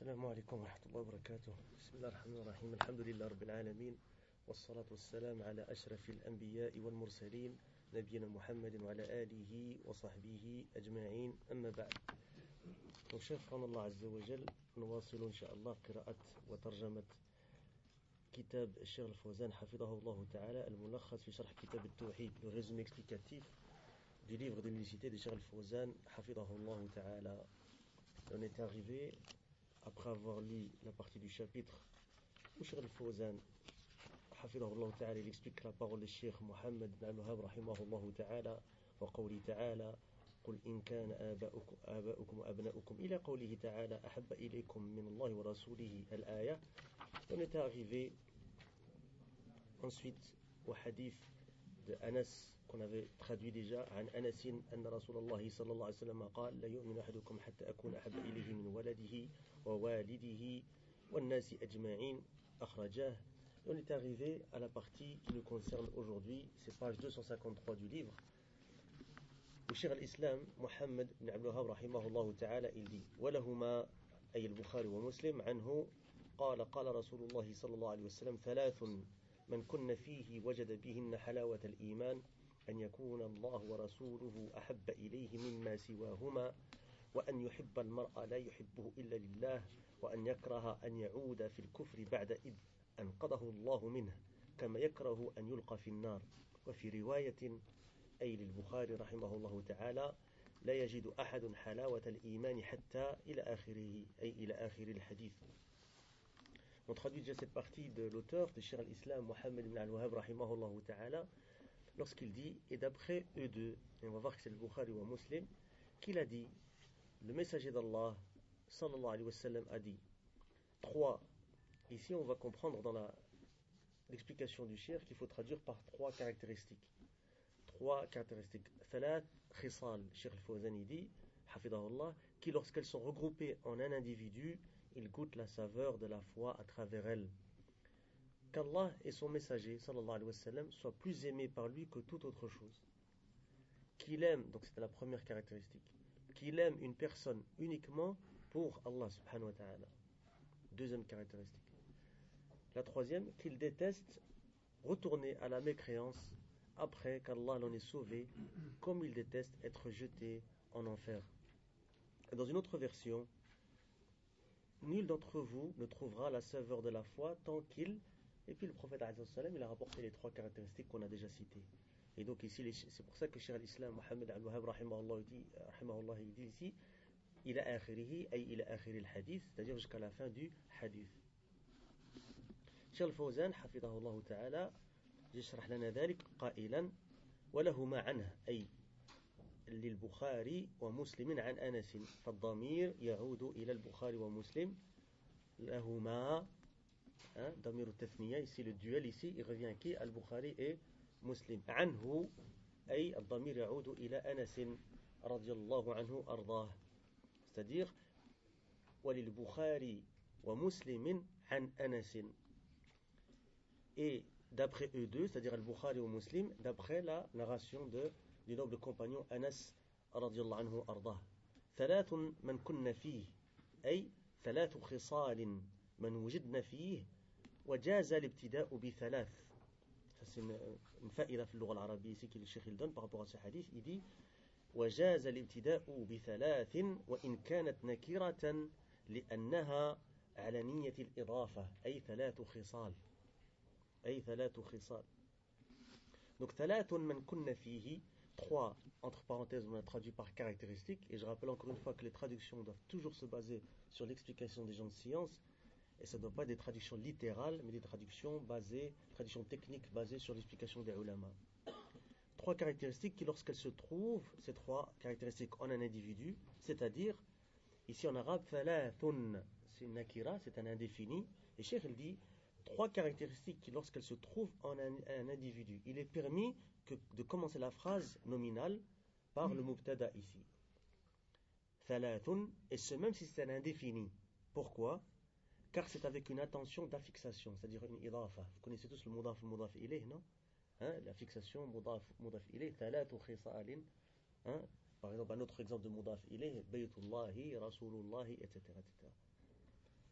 السلام عليكم ورحمة الله وبركاته. بسم الله الرحمن الرحيم. الحمد لله رب العالمين، والصلاة والسلام على أشرف الأنبياء والمرسلين نبينا محمد وعلى آله وصحبه أجمعين، أما بعد. وشكرا الله عز وجل، نواصل إن شاء الله قراءة وترجمة كتاب الشيخ الفوزان حفظه الله تعالى الملخص في شرح كتاب التوحيد، le résumé explicatif du livre de l'unicité de Cheikh Al-Fawzan حفظه الله تعالى. On est arrivé, après avoir lu la partie du chapitre où Cheikh Al-Fawzan حفظه الله تعالى, il explique la parole de Cheikh Mohammed ibn Abdul-Wahhab رحمه الله تعالى وقوله تعالى قل إن كان آباؤكم وأبناؤكم إلى قوله تعالى أحب إليكم من الله ورسوله الآية. On est arrivé ensuite au hadith de Anas qu'on avait traduit déjà. عن أنس أن رسول الله صلى الله عليه وسلم قال لا يؤمن أحدكم حتى أكون أحب إليه من ولده ووالده والناس أجمعين أخرجاه. Et on est arrivé à la partie qui nous concerne aujourd'hui, c'est page 253 du livre, où Cheikh al-Islam Mohammed ibn Abdul-Wahhab رحمه الله تعالى il dit ولهما أي البخاري ومسلم عنه قال قال رسول الله صلى الله عليه وسلم ثلاث من كن فيه وجد بهن حلاوة الإيمان أن يكون الله ورسوله أحب إليه مما سواهما وأن يحب المرء لا يحبه إلا لله وأن يكره أن يعود في الكفر بعد إذ أنقذه الله منه كما يكره أن يلقى في النار. وفي رواية أي للبخاري رحمه الله تعالى لا يجد أحد حلاوة الإيمان حتى إلى آخره أي إلى آخر الحديث. On traduit déjà cette partie de l'auteur de Cheikh al-Islam Mohammed ibn Abdul-Wahhab rahimahullah ta'ala lorsqu'il dit, et d'après eux deux, et on va voir que c'est le Bukhari ou un Muslim, qu'il a dit, le messager d'Allah sallallahu alayhi wa sallam a dit, trois, ici on va comprendre dans l'explication du Cheikh qu'il faut traduire par trois caractéristiques. Trois caractéristiques. Thalat khisal, Cheikh al-Fawzan dit, hafidahullah, qui lorsqu'elles sont regroupées en un individu, il goûte la saveur de la foi à travers elles. Qu'Allah et son messager, sallallahu alayhi wa sallam, soient plus aimés par lui que toute autre chose. Qu'il aime, donc c'était la première caractéristique, qu'il aime une personne uniquement pour Allah subhanahu wa ta'ala. Deuxième caractéristique. La troisième, qu'il déteste retourner à la mécréance après qu'Allah l'en ait sauvé, comme il déteste être jeté en enfer. Et dans une autre version, nul d'entre vous ne trouvera la saveur de la foi tant qu'il... Et puis le prophète il a rapporté les trois caractéristiques qu'on a déjà citées. Et donc ici, c'est pour ça que Cheikh al-Islam Mohammed Abdul-Wahhab rahimahullah il dit ici ila akhirihi ay ila akhiri al-hadith, c'est-à-dire jusqu'à la fin du hadith. Cheikh al-Fawzan hafidahullah ta'ala يشرح لنا ذلك قائلا ولهما عنه أي للبخاري ومسلم عن أنس فالضمير يعود إلى البخاري ومسلم لهما ضمير التثنية ici le duel ici il revient à qui al-Bukhari et Muslim عنه أي الضمير يعود إلى أنس رضي الله عنه أرضاه c'est-à-dire وللبخاري ومسلم عن أنس et d'après eux deux, c'est-à-dire al-Bukhari ou Muslim, d'après la narration du noble compagnon Anas radiyallahu anhu ardah. ثلاث من كن فيه أي ثلاث خصال من وجدنا فيه وجاز الابتداء بثلاث. Ça c'est une faïda في اللغة العربية ici que le Cheikh il donne par rapport à ce hadith. Il dit وجاز الابتداء بثلاث وإن كانت نكرة لأنها على نية الإضافة أي ثلاث خصال. أي ثلاث خصال. Donc ثلاث من كن فيه, trois, entre parenthèses on a traduit par caractéristique, et je rappelle encore une fois que les traductions doivent toujours se baser sur l'explication des gens de science, et ça ne doit pas être des traductions littérales, mais des traductions techniques basées sur l'explication des ulama. Trois caractéristiques qui lorsqu'elles se trouvent, ces trois caractéristiques en un individu, c'est-à-dire, ici en arabe, ثلاث, c'est une nakira, c'est un indéfini, et Cheikh il dit, trois caractéristiques qui, lorsqu'elles se trouvent en un individu, il est permis de commencer la phrase nominale par le mubtada ici. Thalathun, et ce même si c'est un indéfini. Pourquoi? Car c'est avec une intention d'affixation, c'est-à-dire une idafa. Vous connaissez tous le mudaf ilayh, non? La fixation mudaf ilayh, thalathu khisalin. Par exemple, un autre exemple de mudaf ilayh, baytullahi, rasulullahi, etc., etc.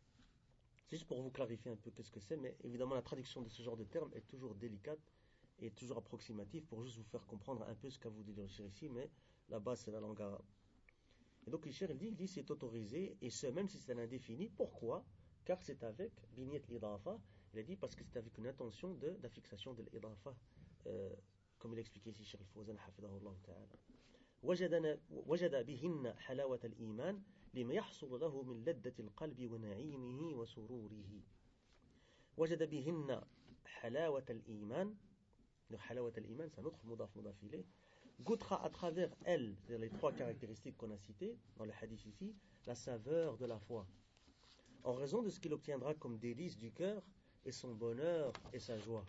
C'est juste pour vous clarifier un peu qu'est-ce que c'est, mais évidemment la traduction de ce genre de terme est toujours délicate et toujours approximative pour juste vous faire comprendre un peu ce qu'a voulu dire le shir ici, mais la base c'est la langue arabe. Et donc le shir il dit c'est autorisé, et ce même si c'est un indéfini. Pourquoi? Car c'est avec binyat l'idafa. Il a dit parce que c'est avec une intention d'affixation de l'idafa, comme il expliquait ici Cheikh Al-Fawzan hafidahullah ta'ala. وجد بهن حلاوة الإيمان لما يحصل له من لذة القلب ونعيمه وسروره. وجد بهن حلاوة الإيمان. حلاوة الإيمان, c'est un autre mudaf ilay. Goûtera à travers elle, c'est-à-dire les trois caractéristiques qu'on a citées dans le hadith ici, la saveur de la foi, en raison de ce qu'il obtiendra comme délice du cœur et son bonheur et sa joie.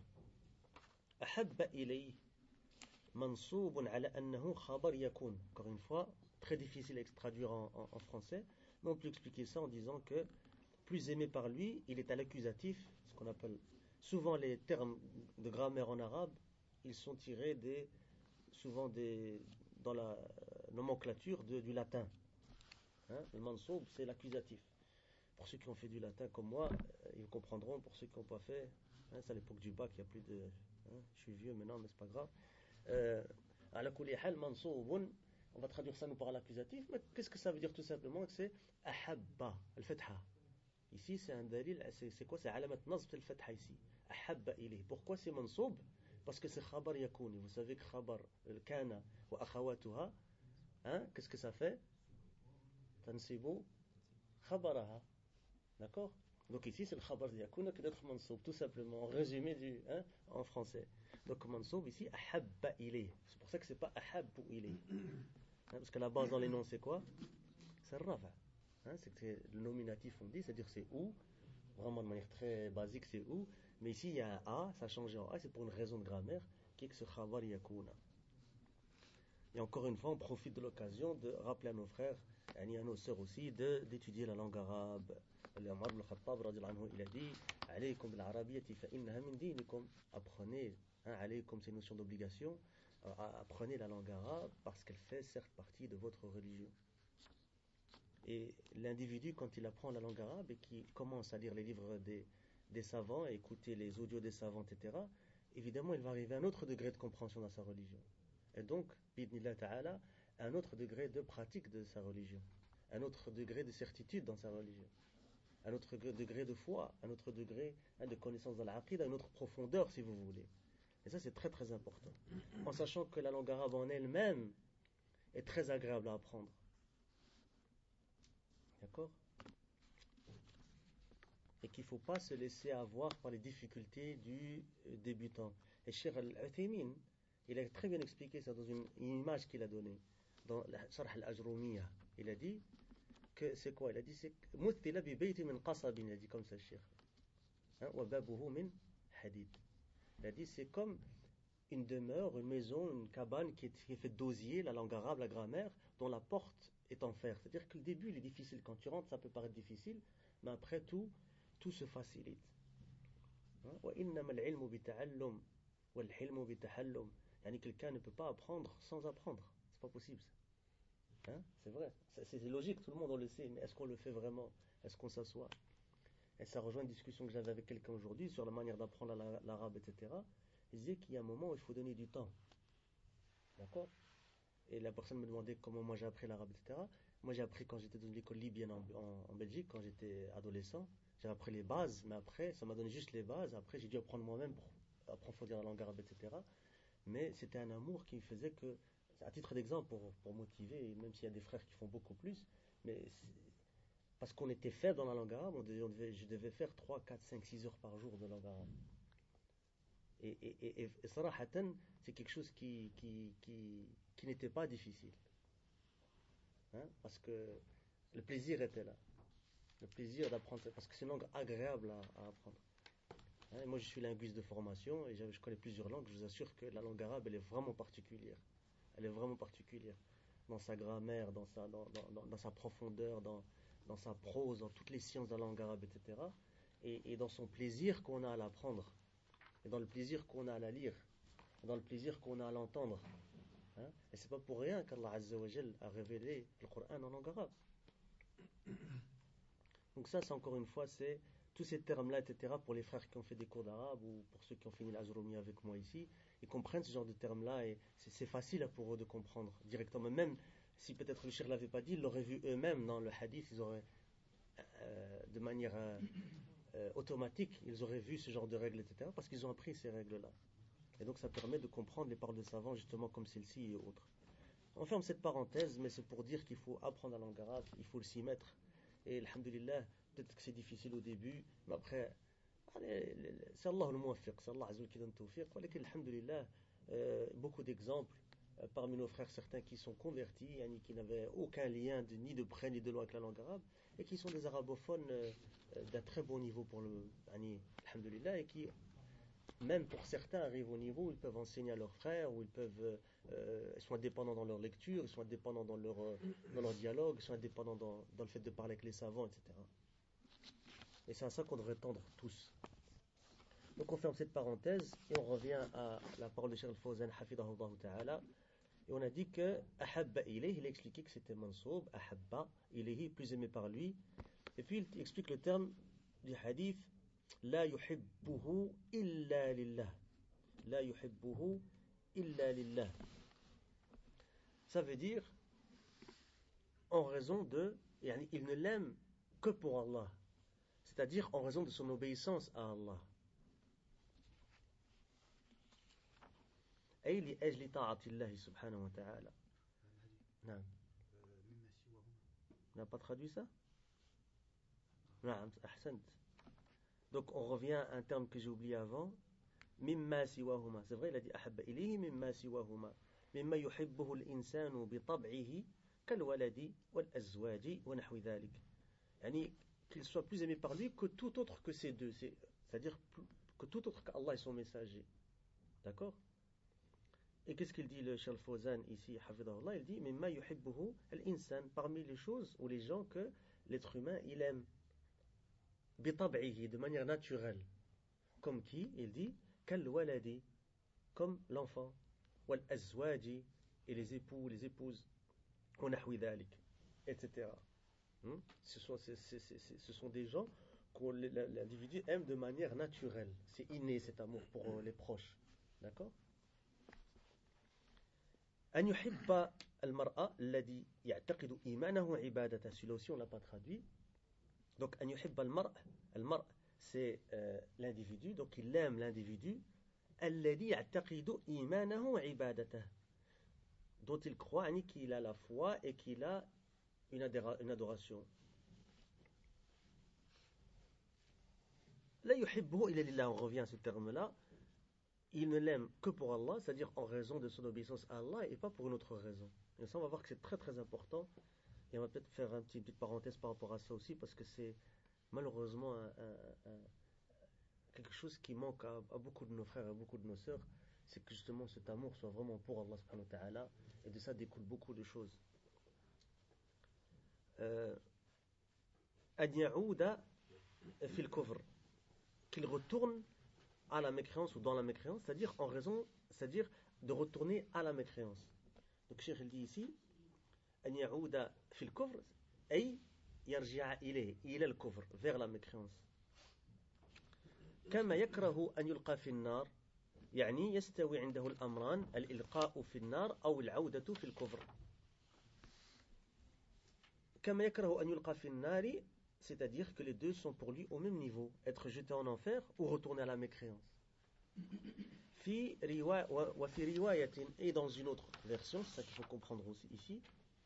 أحب إليه منصوب على أنه خبر يكون. Encore une fois, très difficile à traduire en français, mais on peut expliquer ça en disant que plus aimé par lui, il est à l'accusatif, ce qu'on appelle souvent les termes de grammaire en arabe, ils sont tirés souvent dans la nomenclature du latin. Le mansoub, c'est l'accusatif. Pour ceux qui ont fait du latin comme moi, ils comprendront. Pour ceux qui n'ont pas fait, c'est à l'époque du bac, il n'y a plus de... je suis vieux maintenant, mais c'est pas grave. Ala kulli hal mansoubun, on va traduire ça nous par l'accusatif, mais qu'est-ce que ça veut dire tout simplement? Que c'est ahabba, al-fatha. Ici c'est un dalil, c'est quoi? C'est alamat nazb al-fatha ici. Ahabba ilayh. Pourquoi c'est mansoub? Parce que c'est khabar yakouni. Vous savez que khabar kana wa akhawatuha, qu'est-ce que ça fait? Tansibu khabaraha. D'accord? Donc ici c'est le khabar yakouna qui doit être mansoub, tout simplement, en résumé en français. Donc mansoub ici, ahabba ilayh. C'est pour ça que c'est pas ahabbu ilayh. Parce que la base dans les noms c'est quoi? C'est le rafa. C'est que le nominatif on dit, c'est-à-dire c'est où, vraiment de manière très basique c'est où, mais ici il y a un a, ça a changé en a, c'est pour une raison de grammaire qui est que ce khabar yakouna. Et encore une fois on profite de l'occasion de rappeler à nos frères et à nos sœurs aussi d'étudier la langue arabe. Omar ibn Khattab radiyallahu anhu, il a dit alaykum bil arabiyyati fa innaha min dinikum. Apprenez, alaykum, c'est une notion d'obligation, apprenez la langue arabe parce qu'elle fait certes partie de votre religion. Et l'individu, quand il apprend la langue arabe et qu'il commence à lire les livres des savants, et écouter les audios des savants, etc., évidemment, il va arriver à un autre degré de compréhension dans sa religion. Et donc, bidnillah ta'ala, un autre degré de pratique de sa religion, un autre degré de certitude dans sa religion, un autre degré de foi, un autre degré de connaissance dans l'aqida, une autre profondeur, si vous voulez. Et ça, c'est très très important. En sachant que la langue arabe en elle-même est très agréable à apprendre. D'accord? Et qu'il ne faut pas se laisser avoir par les difficultés du débutant. Et Cheikh Al-Uthaymin, il a très bien expliqué ça dans une image qu'il a donnée dans la Sharh al-Ajrumiyya. Il a dit que c'est quoi? Il a dit c'est Muthila bi bayti min qasabin, il a dit comme ça le Cheikh. Wa babuhu min hadid. Il a dit c'est comme une demeure, une maison, une cabane qui est faite d'osier, la langue arabe, la grammaire, dont la porte est en fer. C'est-à-dire que le début il est difficile. Quand tu rentres, ça peut paraître difficile, mais après tout se facilite. وإنما العلم بتعلم والحلم بتحلم. يعني quelqu'un ne peut pas apprendre sans apprendre. C'est pas possible ça. C'est vrai. C'est logique, tout le monde on le sait, mais est-ce qu'on le fait vraiment? Est-ce qu'on s'assoit? Et ça rejoint une discussion que j'avais avec quelqu'un aujourd'hui sur la manière d'apprendre l'arabe, etc. Il disait qu'il y a un moment où il faut donner du temps. D'accord? Et la personne me demandait comment moi j'ai appris l'arabe, etc. Moi j'ai appris quand j'étais dans l'école libyenne en Belgique, quand j'étais adolescent. J'ai appris les bases, mais après, ça m'a donné juste les bases. Après, j'ai dû apprendre moi-même pour approfondir la langue arabe, etc. Mais c'était un amour qui faisait que, à titre d'exemple, pour motiver, même s'il y a des frères qui font beaucoup plus, mais parce qu'on était faible dans la langue arabe, je devais faire 3, 4, 5, 6 heures par jour de langue arabe. Et sarahatan, c'est quelque chose qui n'était pas difficile. Parce que le plaisir était là. Le plaisir d'apprendre, parce que c'est une langue agréable à apprendre. Et moi je suis linguiste de formation et je connais plusieurs langues. Je vous assure que la langue arabe elle est vraiment particulière. Elle est vraiment particulière dans sa grammaire, dans sa profondeur, dans sa prose, dans toutes les sciences de la langue arabe, etc. Et dans son plaisir qu'on a à l'apprendre, et dans le plaisir qu'on a à la lire, et dans le plaisir qu'on a à l'entendre. Et c'est pas pour rien qu'Allah Azza wa Jal a révélé le Coran en langue arabe. Donc ça, c'est encore une fois, c'est tous ces termes-là, etc., pour les frères qui ont fait des cours d'arabe ou pour ceux qui ont fini l'Ajroumia avec moi ici, ils comprennent ce genre de termes-là et c'est facile pour eux de comprendre directement. Même si peut-être le cheikh ne l'avait pas dit, ils l'auraient vu eux-mêmes dans le hadith, ils auraient, de manière automatique, ils auraient vu ce genre de règles, etc., parce qu'ils ont appris ces règles-là. Et donc ça permet de comprendre les paroles de savants, justement comme celle-ci et autres. On ferme cette parenthèse, mais c'est pour dire qu'il faut apprendre la langue arabe, il faut s'y mettre. Et alhamdulillah, peut-être que c'est difficile au début, mais après, c'est Allah le muwaffiq, c'est Allah Azza qui donne tawfiq. Alhamdulillah, beaucoup d'exemples parmi nos frères, certains qui sont convertis, qui n'avaient aucun lien ni de près ni de loin avec la langue arabe, et qui sont des arabophones d'un très bon niveau pour le alhamdulillah, et qui, même pour certains, arrivent au niveau où ils peuvent enseigner à leurs frères, où ils peuvent, ils sont indépendants dans leur lecture, ils sont indépendants dans leur dialogue, ils sont indépendants dans le fait de parler avec les savants, etc. Et c'est à ça qu'on devrait tendre tous. Donc on ferme cette parenthèse et on revient à la parole de Cheikh Al-Fawzan, hafidahullah ta'ala. Et on a dit que ahabba ilayhi, il a expliqué que c'était mansoub, ahabba ilayhi, plus aimé par lui. Et puis il explique le terme du hadith, la yuhibbuhu illa lillah. La yuhibbuhu illa lillah. Ça veut dire en raison de, il ne l'aime que pour Allah. C'est-à-dire en raison de son obéissance à Allah. أي لأجل طاعة الله سبحانه وتعالى. نعم. On n'a pas traduit ça? نعم, أحسنت. Donc on revient à un terme que j'ai oublié avant. مما سواهما. C'est vrai, il a dit أحب إليه مما سواهما. مما يحبه الإنسان بطبعه كالولد والأزواج ونحو ذلك. Qu'il soit plus aimé par lui que tout autre que ces deux. C'est-à-dire que tout autre qu'Allah et son messager. D'accord? Et qu'est-ce qu'il dit le Cheikh Al-Fawzan ici, hafidahullah? Il dit mimma yuhibbuhu al-insan, parmi les choses ou les gens que l'être humain il aime bitab'ihi, de manière naturelle. Comme qui? Il dit kal waladi, comme l'enfant, wal azwaji, et les époux, les épouses, wa nahwi dhalik, etc. Ce sont des gens que l'individu aime de manière naturelle. C'est inné cet amour pour les proches. D'accord? أن يحب المرأة الذي يعتقد إيمانه عبادته. Celui-là aussi on l'a pas traduit. Donc أن يحب المرء c'est l'individu, donc il aime l'individu الذي يعتقد إيمانه عبادته, dont il croit qu'il a la foi et qu'il a une adoration. لا يحبه إلا لله, on revient à ce terme-là. Il ne l'aime que pour Allah, c'est-à-dire en raison de son obéissance à Allah et pas pour une autre raison. Et ça, on va voir que c'est très très important. Et on va peut-être faire une petite parenthèse par rapport à ça aussi, parce que c'est malheureusement quelque chose qui manque à beaucoup de nos frères et à beaucoup de nos sœurs. C'est que justement cet amour soit vraiment pour Allah subhanahu wa ta'ala. Et de ça découle beaucoup de choses. An ya'ouda fil kufr, qu'il retourne à la mécréance ou dans la mécréance, c'est-à-dire en raison, c'est-à-dire de retourner à la mécréance. Donc Cheikh il dit ici أن يعود في الكفر أي يرجع إليه إلى الكفر, vers la mécréance. كما يكره أن يلقى في النار, يعني يستوي عنده الأمران, الإلقاء في النار أو العودة في الكفر. كما يكره أن يلقى في النار, c'est-à-dire que les deux sont pour lui au même niveau, être jeté en enfer ou retourner à la mécréance. وفي رواية, et dans une autre version, c'est ça qu'il faut comprendre aussi ici,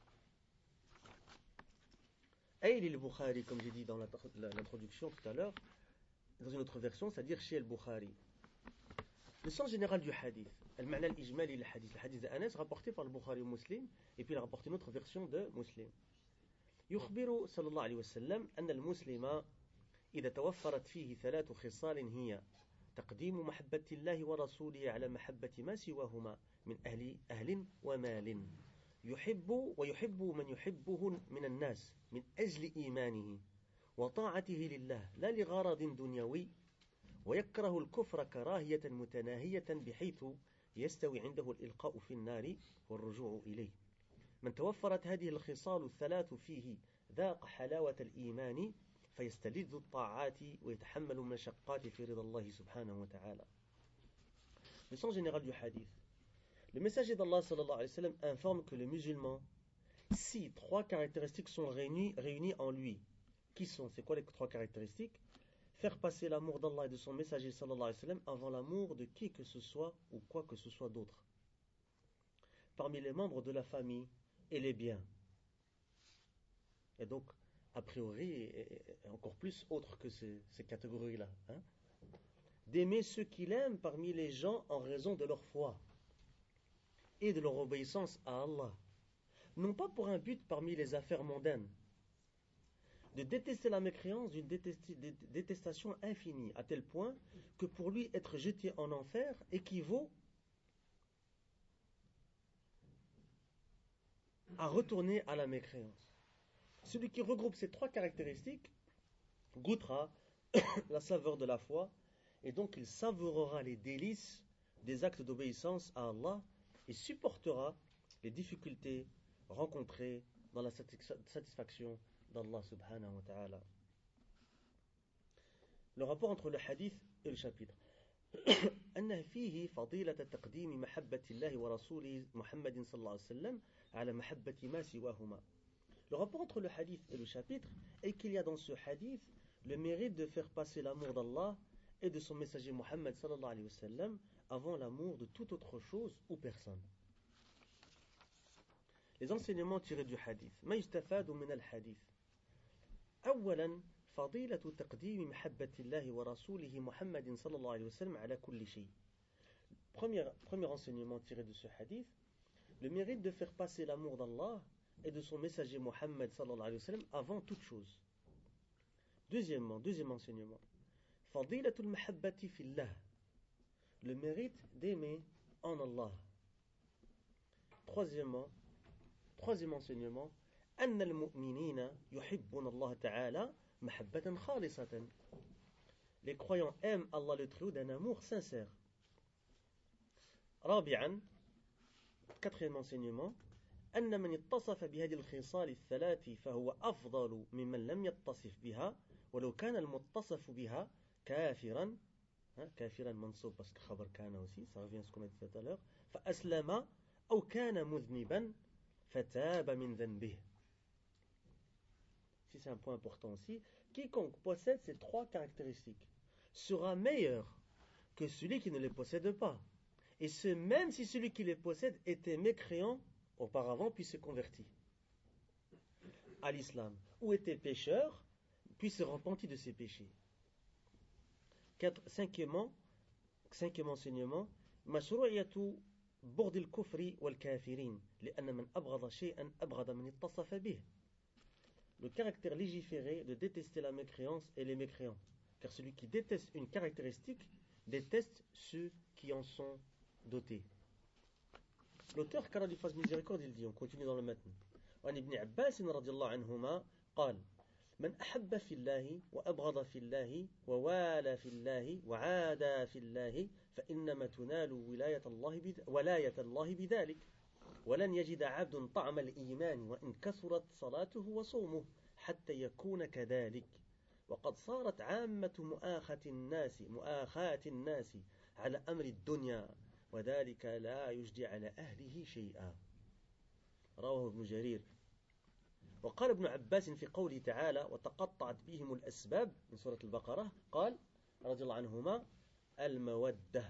أي للبخاري, comme j'ai dit dans l'introduction tout à l'heure, dans une autre version, c'est-à-dire chez Al-Bukhari. Le sens général du hadith, المعنى الإجمالي للحديث, le hadith d'Anas rapporté par le Bukhari ou Muslim, et puis il a rapporté une autre version de Muslim. يخبر صلى الله عليه وسلم أن المسلم إذا توفرت فيه 3 خصال هي تقديم محبة الله ورسوله على محبة ما سواهما من أهل ومال, ويحب من يحبه من الناس من أجل إيمانه وطاعته لله لا لغرض دنيوي, ويكره الكفر كراهية متناهية بحيث يستوي عنده الإلقاء في النار والرجوع إليه. من توفرت هذه الخصال 3 فيه ذاق حلاوة الإيمان فيستلذ الطاعات ويتحمل المشقات في رضا الله سبحانه وتعالى. Le sens général du hadith. Le messager d'Allah sallallahu alayhi wa sallam informe que le musulman, si trois caractéristiques sont réunies en lui, qui sont, c'est quoi les trois caractéristiques? Faire passer l'amour d'Allah et de son messager sallallahu alayhi wa sallam avant l'amour de qui que ce soit ou quoi que ce soit d'autre. Parmi les membres de la famille et les biens. Et donc, a priori, et encore plus autre que ces catégories-là. Hein? D'aimer ceux qu'il aime parmi les gens en raison de leur foi et de leur obéissance à Allah. Non pas pour un but parmi les affaires mondaines. De détester la mécréance d'une détestation infinie, à tel point que pour lui être jeté en enfer équivaut à retourner à la mécréance. Celui qui regroupe ces trois caractéristiques goûtera la saveur de la foi et donc il savourera les délices des actes d'obéissance à Allah et supportera les difficultés rencontrées dans la satisfaction d'Allah subhanahu wa ta'ala. Le rapport entre le hadith et le chapitre. أن فيه فضيلة تقديم محبة الله ورسوله محمد صلى الله عليه وسلم على محبة ما سواهما. Le rapport entre le hadith et le chapitre est qu'il y a dans ce hadith le mérite de faire passer l'amour d'Allah et de son messager Muhammad sallallahu alayhi wa sallam avant l'amour de toute autre chose ou personne. Les enseignements tirés du hadith. ما يستفاد من الحديث. أولا فضيلة تقديم محبة الله ورسوله محمد صلى الله عليه وسلم على كل شيء. Premier enseignement tiré de ce hadith, le mérite de faire passer l'amour d'Allah et de son messager Muhammad sallallahu alayhi wa sallam avant toute chose. Deuxième enseignement, فضيلة المحبة في الله, le mérite d'aimer en Allah. Troisième enseignement, أن المؤمنين يحبون الله تعالى محبة خالصة. Les croyants aiment Allah le Très-Haut d'un amour sincère. رابعا, quatrième enseignement, أن من اتصف بهذه الخصال الثلاث فهو أفضل ممن لم يتصف بها ولو كان المتصف بها كافرا. كافرا منصوب parce que خبر كان aussi, ça revient à ce qu'on a dit tout à l'heure. فأسلم أو كان مذنبا فتاب من ذنبه. Si c'est un point important aussi, quiconque possède ces trois caractéristiques sera meilleur que celui qui ne les possède pas. Et ce, même si celui qui les possède était mécréant auparavant puis se convertit à l'islam, ou était pécheur puis se repentit de ses péchés. Cinquième enseignement, مشروعية بغض الكفر والكافرين لأن من أبغض شيئا أبغض من اتصف به. Le caractère légiféré de détester la mécréance et les mécréants, car celui qui déteste une caractéristique déteste ceux qui en sont dotés. L'auteur, qu'Allah lui fasse miséricorde, il dit, on continue dans le matn. وعن ابن عباس رضي الله عنهما قال من أحب في الله وأبغض في الله ووالى في الله وعادى في الله فإنما تنال ولاية الله بذلك ولن يجد عبد طعم الإيمان وإن كثرت صلاته وصومه حتى يكون كذلك وقد صارت عامة مؤاخاة الناس على أمر الدنيا وذلك لا يجدي على أهله شيئا. رواه ابن جرير. وقال ابن عباس في قوله تعالى وتقطعت بهم الأسباب من سورة البقرة قال رضي الله عنهما المودة.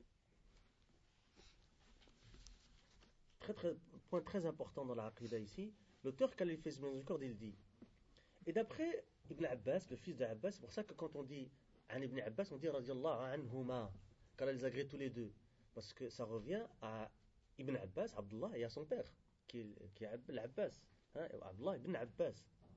Point très important dans la Aqidah ici, l'auteur qu'Allah lui fait miséricorde, il dit, et d'après Ibn Abbas, le fils d'Abbas, c'est pour ça que quand on dit An Ibn Abbas, on dit radiyallahu anhuma, car elle les agrée tous les deux, parce que ça revient à Ibn Abbas, Abdullah, et à son père, qui est l'Abbas, hein, Abdullah ibn Abbas.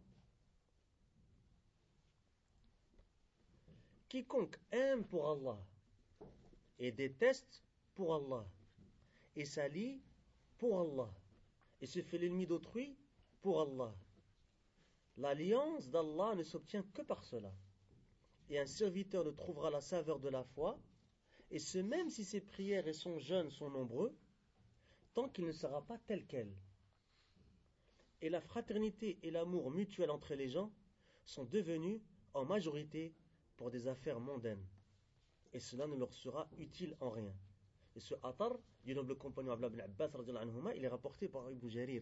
Quiconque aime pour Allah et déteste pour Allah et s'allie pour Allah et se fait l'ennemi d'autrui pour Allah, l'alliance d'Allah ne s'obtient que par cela. Et un serviteur ne trouvera la saveur de la foi, et ce même si ses prières et son jeûne sont nombreux, tant qu'il ne sera pas tel quel. Et la fraternité et l'amour mutuel entre les gens sont devenus en majorité pour des affaires mondaines, et cela ne leur sera utile en rien. Et ce atar du noble compagnon Abdullah ibn Abbas, radiyallahu anhuma, il est rapporté par Ibn Jarir.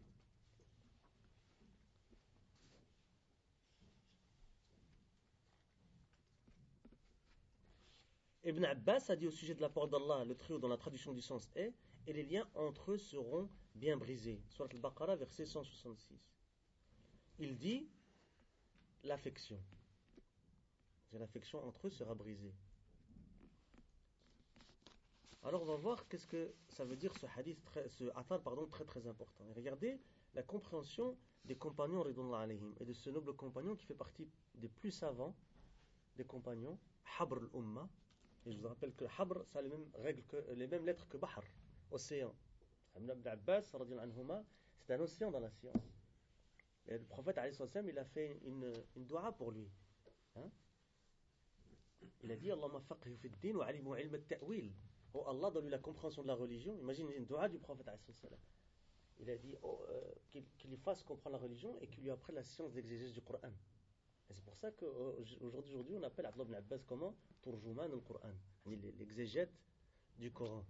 Ibn Abbas a dit au sujet de la parole d'Allah, le trio dans la traduction du sens est, et les liens entre eux seront bien brisés. Surat al-Baqarah, verset 166. Il dit l'affection. L'affection entre eux sera brisée. Alors on va voir qu'est-ce que ça veut dire ce hadith, ce athar, très très important. Et regardez la compréhension des compagnons ridwanullah alayhim et de ce noble compagnon qui fait partie des plus savants des compagnons, Habr al-Umma. Et je vous rappelle que Habr, ça a les mêmes lettres que Bahr, océan. Ibn Abbas, radiyallahu anhuma, c'est un océan dans la science. Et le prophète, alayhi salam, il a fait une dua pour lui. Hein? Il a dit Allahumma faqih fi ad-din wa alimu ilm at-ta'wil. Oh Allah, donne-lui la compréhension de la religion. Imagine une dua du prophète, alayhi salam. Il a dit qu'il lui fasse comprendre la religion et qu'il lui apprenne la science d'exégèse du Coran. Et c'est pour ça qu'aujourd'hui, on appelle Abdullah ibn Abbas comment Turjuman al-Qur'an, l'exégète du Coran.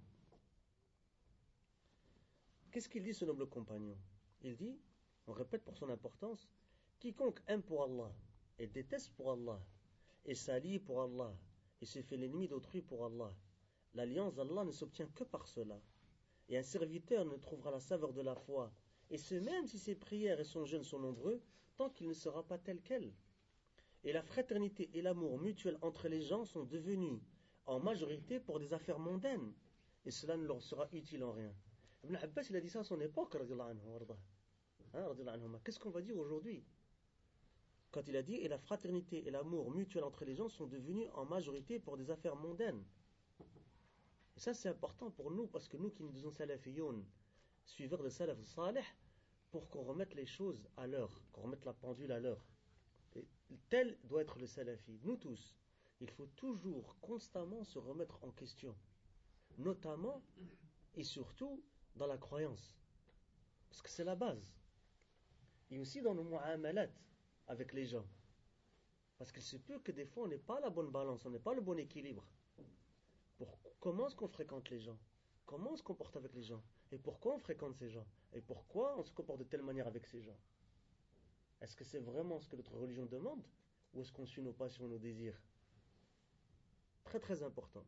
Qu'est-ce qu'il dit ce noble compagnon? Il dit, on répète pour son importance, quiconque aime pour Allah et déteste pour Allah et s'allie pour Allah et se fait l'ennemi d'autrui pour Allah, l'alliance d'Allah ne s'obtient que par cela. Et un serviteur ne trouvera la saveur de la foi, et ce même si ses prières et son jeûne sont nombreux, tant qu'il ne sera pas tel quel. Et la fraternité et l'amour mutuel entre les gens sont devenus en majorité pour des affaires mondaines, et cela ne leur sera utile en rien. Ibn Abbas, il a dit ça à son époque, radiyallahu anhu. Qu'est-ce qu'on va dire aujourd'hui? Quand il a dit, et la fraternité et l'amour mutuel entre les gens sont devenus en majorité pour des affaires mondaines. Et ça, c'est important pour nous, parce que nous qui nous disons salafiyoun, suiveurs de salaf salih, pour qu'on remette les choses à l'heure, qu'on remette la pendule à l'heure. Et tel doit être le salafi. Nous tous, il faut toujours, constamment se remettre en question, notamment et surtout dans la croyance, parce que c'est la base. Et aussi dans nos mu'amalat avec les gens, parce qu'il se peut que des fois on n'ait pas la bonne balance, on n'ait pas le bon équilibre. Comment est-ce qu'on fréquente les gens? Comment on se comporte avec les gens? Et pourquoi on fréquente ces gens? Et pourquoi on se comporte de telle manière avec ces gens? Est-ce que c'est vraiment ce que notre religion demande? Ou est-ce qu'on suit nos passions, nos désirs? Très très important.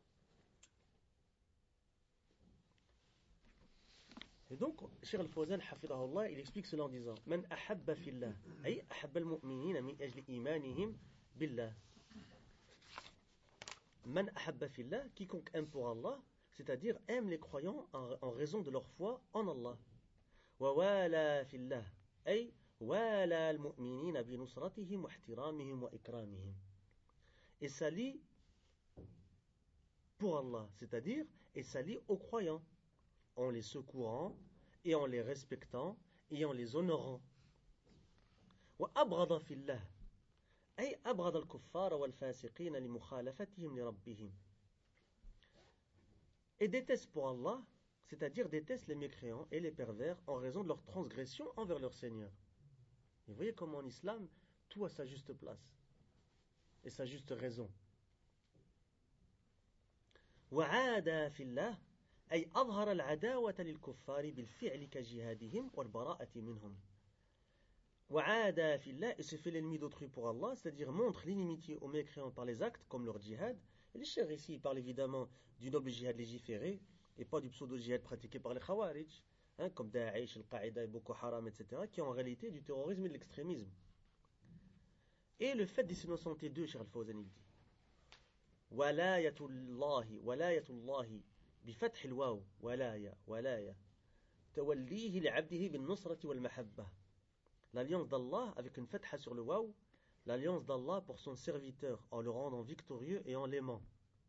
Et donc, Cheikh Al-Fawzan, hafidahullah, il explique cela en disant Man ahabba fillah, ay ahabba al-mu'minina min ajli imanihim billah. Man ahabba fillah, quiconque aime pour Allah, c'est-à-dire aime les croyants en raison de leur foi en Allah. Wa wala fillah, ay wala al-mu'minina bi nusratihim wa ihtiramihim wa ikramihim. Et s'allie pour Allah, c'est-à-dire et s'allie aux croyants, en les secourant et en les respectant et en les honorant. Wa abghada fillah, أي أبغض الكفار والفاسقين لمخالفتهم لربهم. Et déteste pour Allah, c'est-à-dire déteste les mécréants et les pervers en raison de leur transgression envers leur Seigneur. Et vous voyez comment en islam, tout a sa juste place et sa juste raison. وعادى في الله أي أظهر العداوة للكفار بالفعل كجهادهم والبراءة منهم. Wa'ada fillah, et se fait l'ennemi d'autrui pour Allah, c'est-à-dire montre l'inimitié aux mécréants par les actes, comme leur djihad. Et les chers ici, ils parlent évidemment du noble djihad légiféré, et pas du pseudo-djihad pratiqué par les Khawarij, comme Daesh, Al-Qaïda, Boko Haram, etc., qui est en réalité du terrorisme et de l'extrémisme. Et le fait d'innocenter d'eux, Cheikh Al-Fawzan, il dit Walayatullahi, bifath al-waw, walaya, tawallihi li'abdihi bin nusrati wal mahabba. L'alliance d'Allah avec une fatha sur le waw, l'alliance d'Allah pour son serviteur en le rendant victorieux et en l'aimant.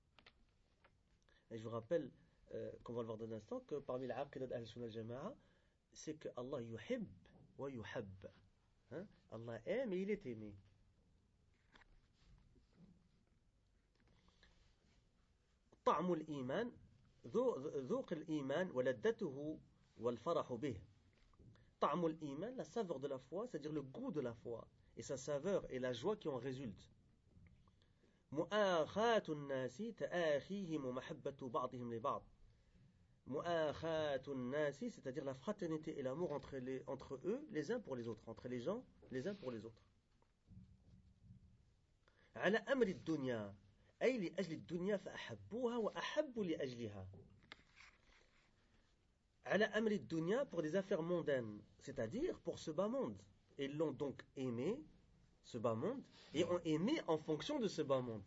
Et je vous rappelle, qu'on va le voir dans un instant, que parmi les aqidah d'Ahl-Sunnah al-Jama'a, c'est que Allah yuhib wa yuhab. Allah aime et il est aimé. طعم الإيمان ذوق الإيمان ولذته والفرح به. Ta'amul iman, la saveur de la foi, c'est-à-dire le goût de la foi et sa saveur et la joie qui en résulte. مؤاخاة الناس تآخيهم ومحبة بعضهم لبعض. مؤاخاة الناس, c'est-à-dire la fraternité et l'amour entre eux, les uns pour les autres, entre les gens, les uns pour les autres. على أمر الدنيا أي لأجل الدنيا فأحبوها وأحبوا لأجلها. على أمر الدنيا, pour des affaires mondaines, c'est-à-dire pour ce bas monde. Ils l'ont donc aimé, ce bas monde, et ont aimé en fonction de ce bas monde.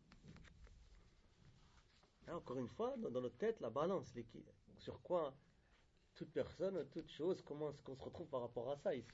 Hein, encore une fois, dans notre tête, la balance, sur quoi toute personne, toute chose, comment est-ce qu'on se retrouve par rapport à ça ici?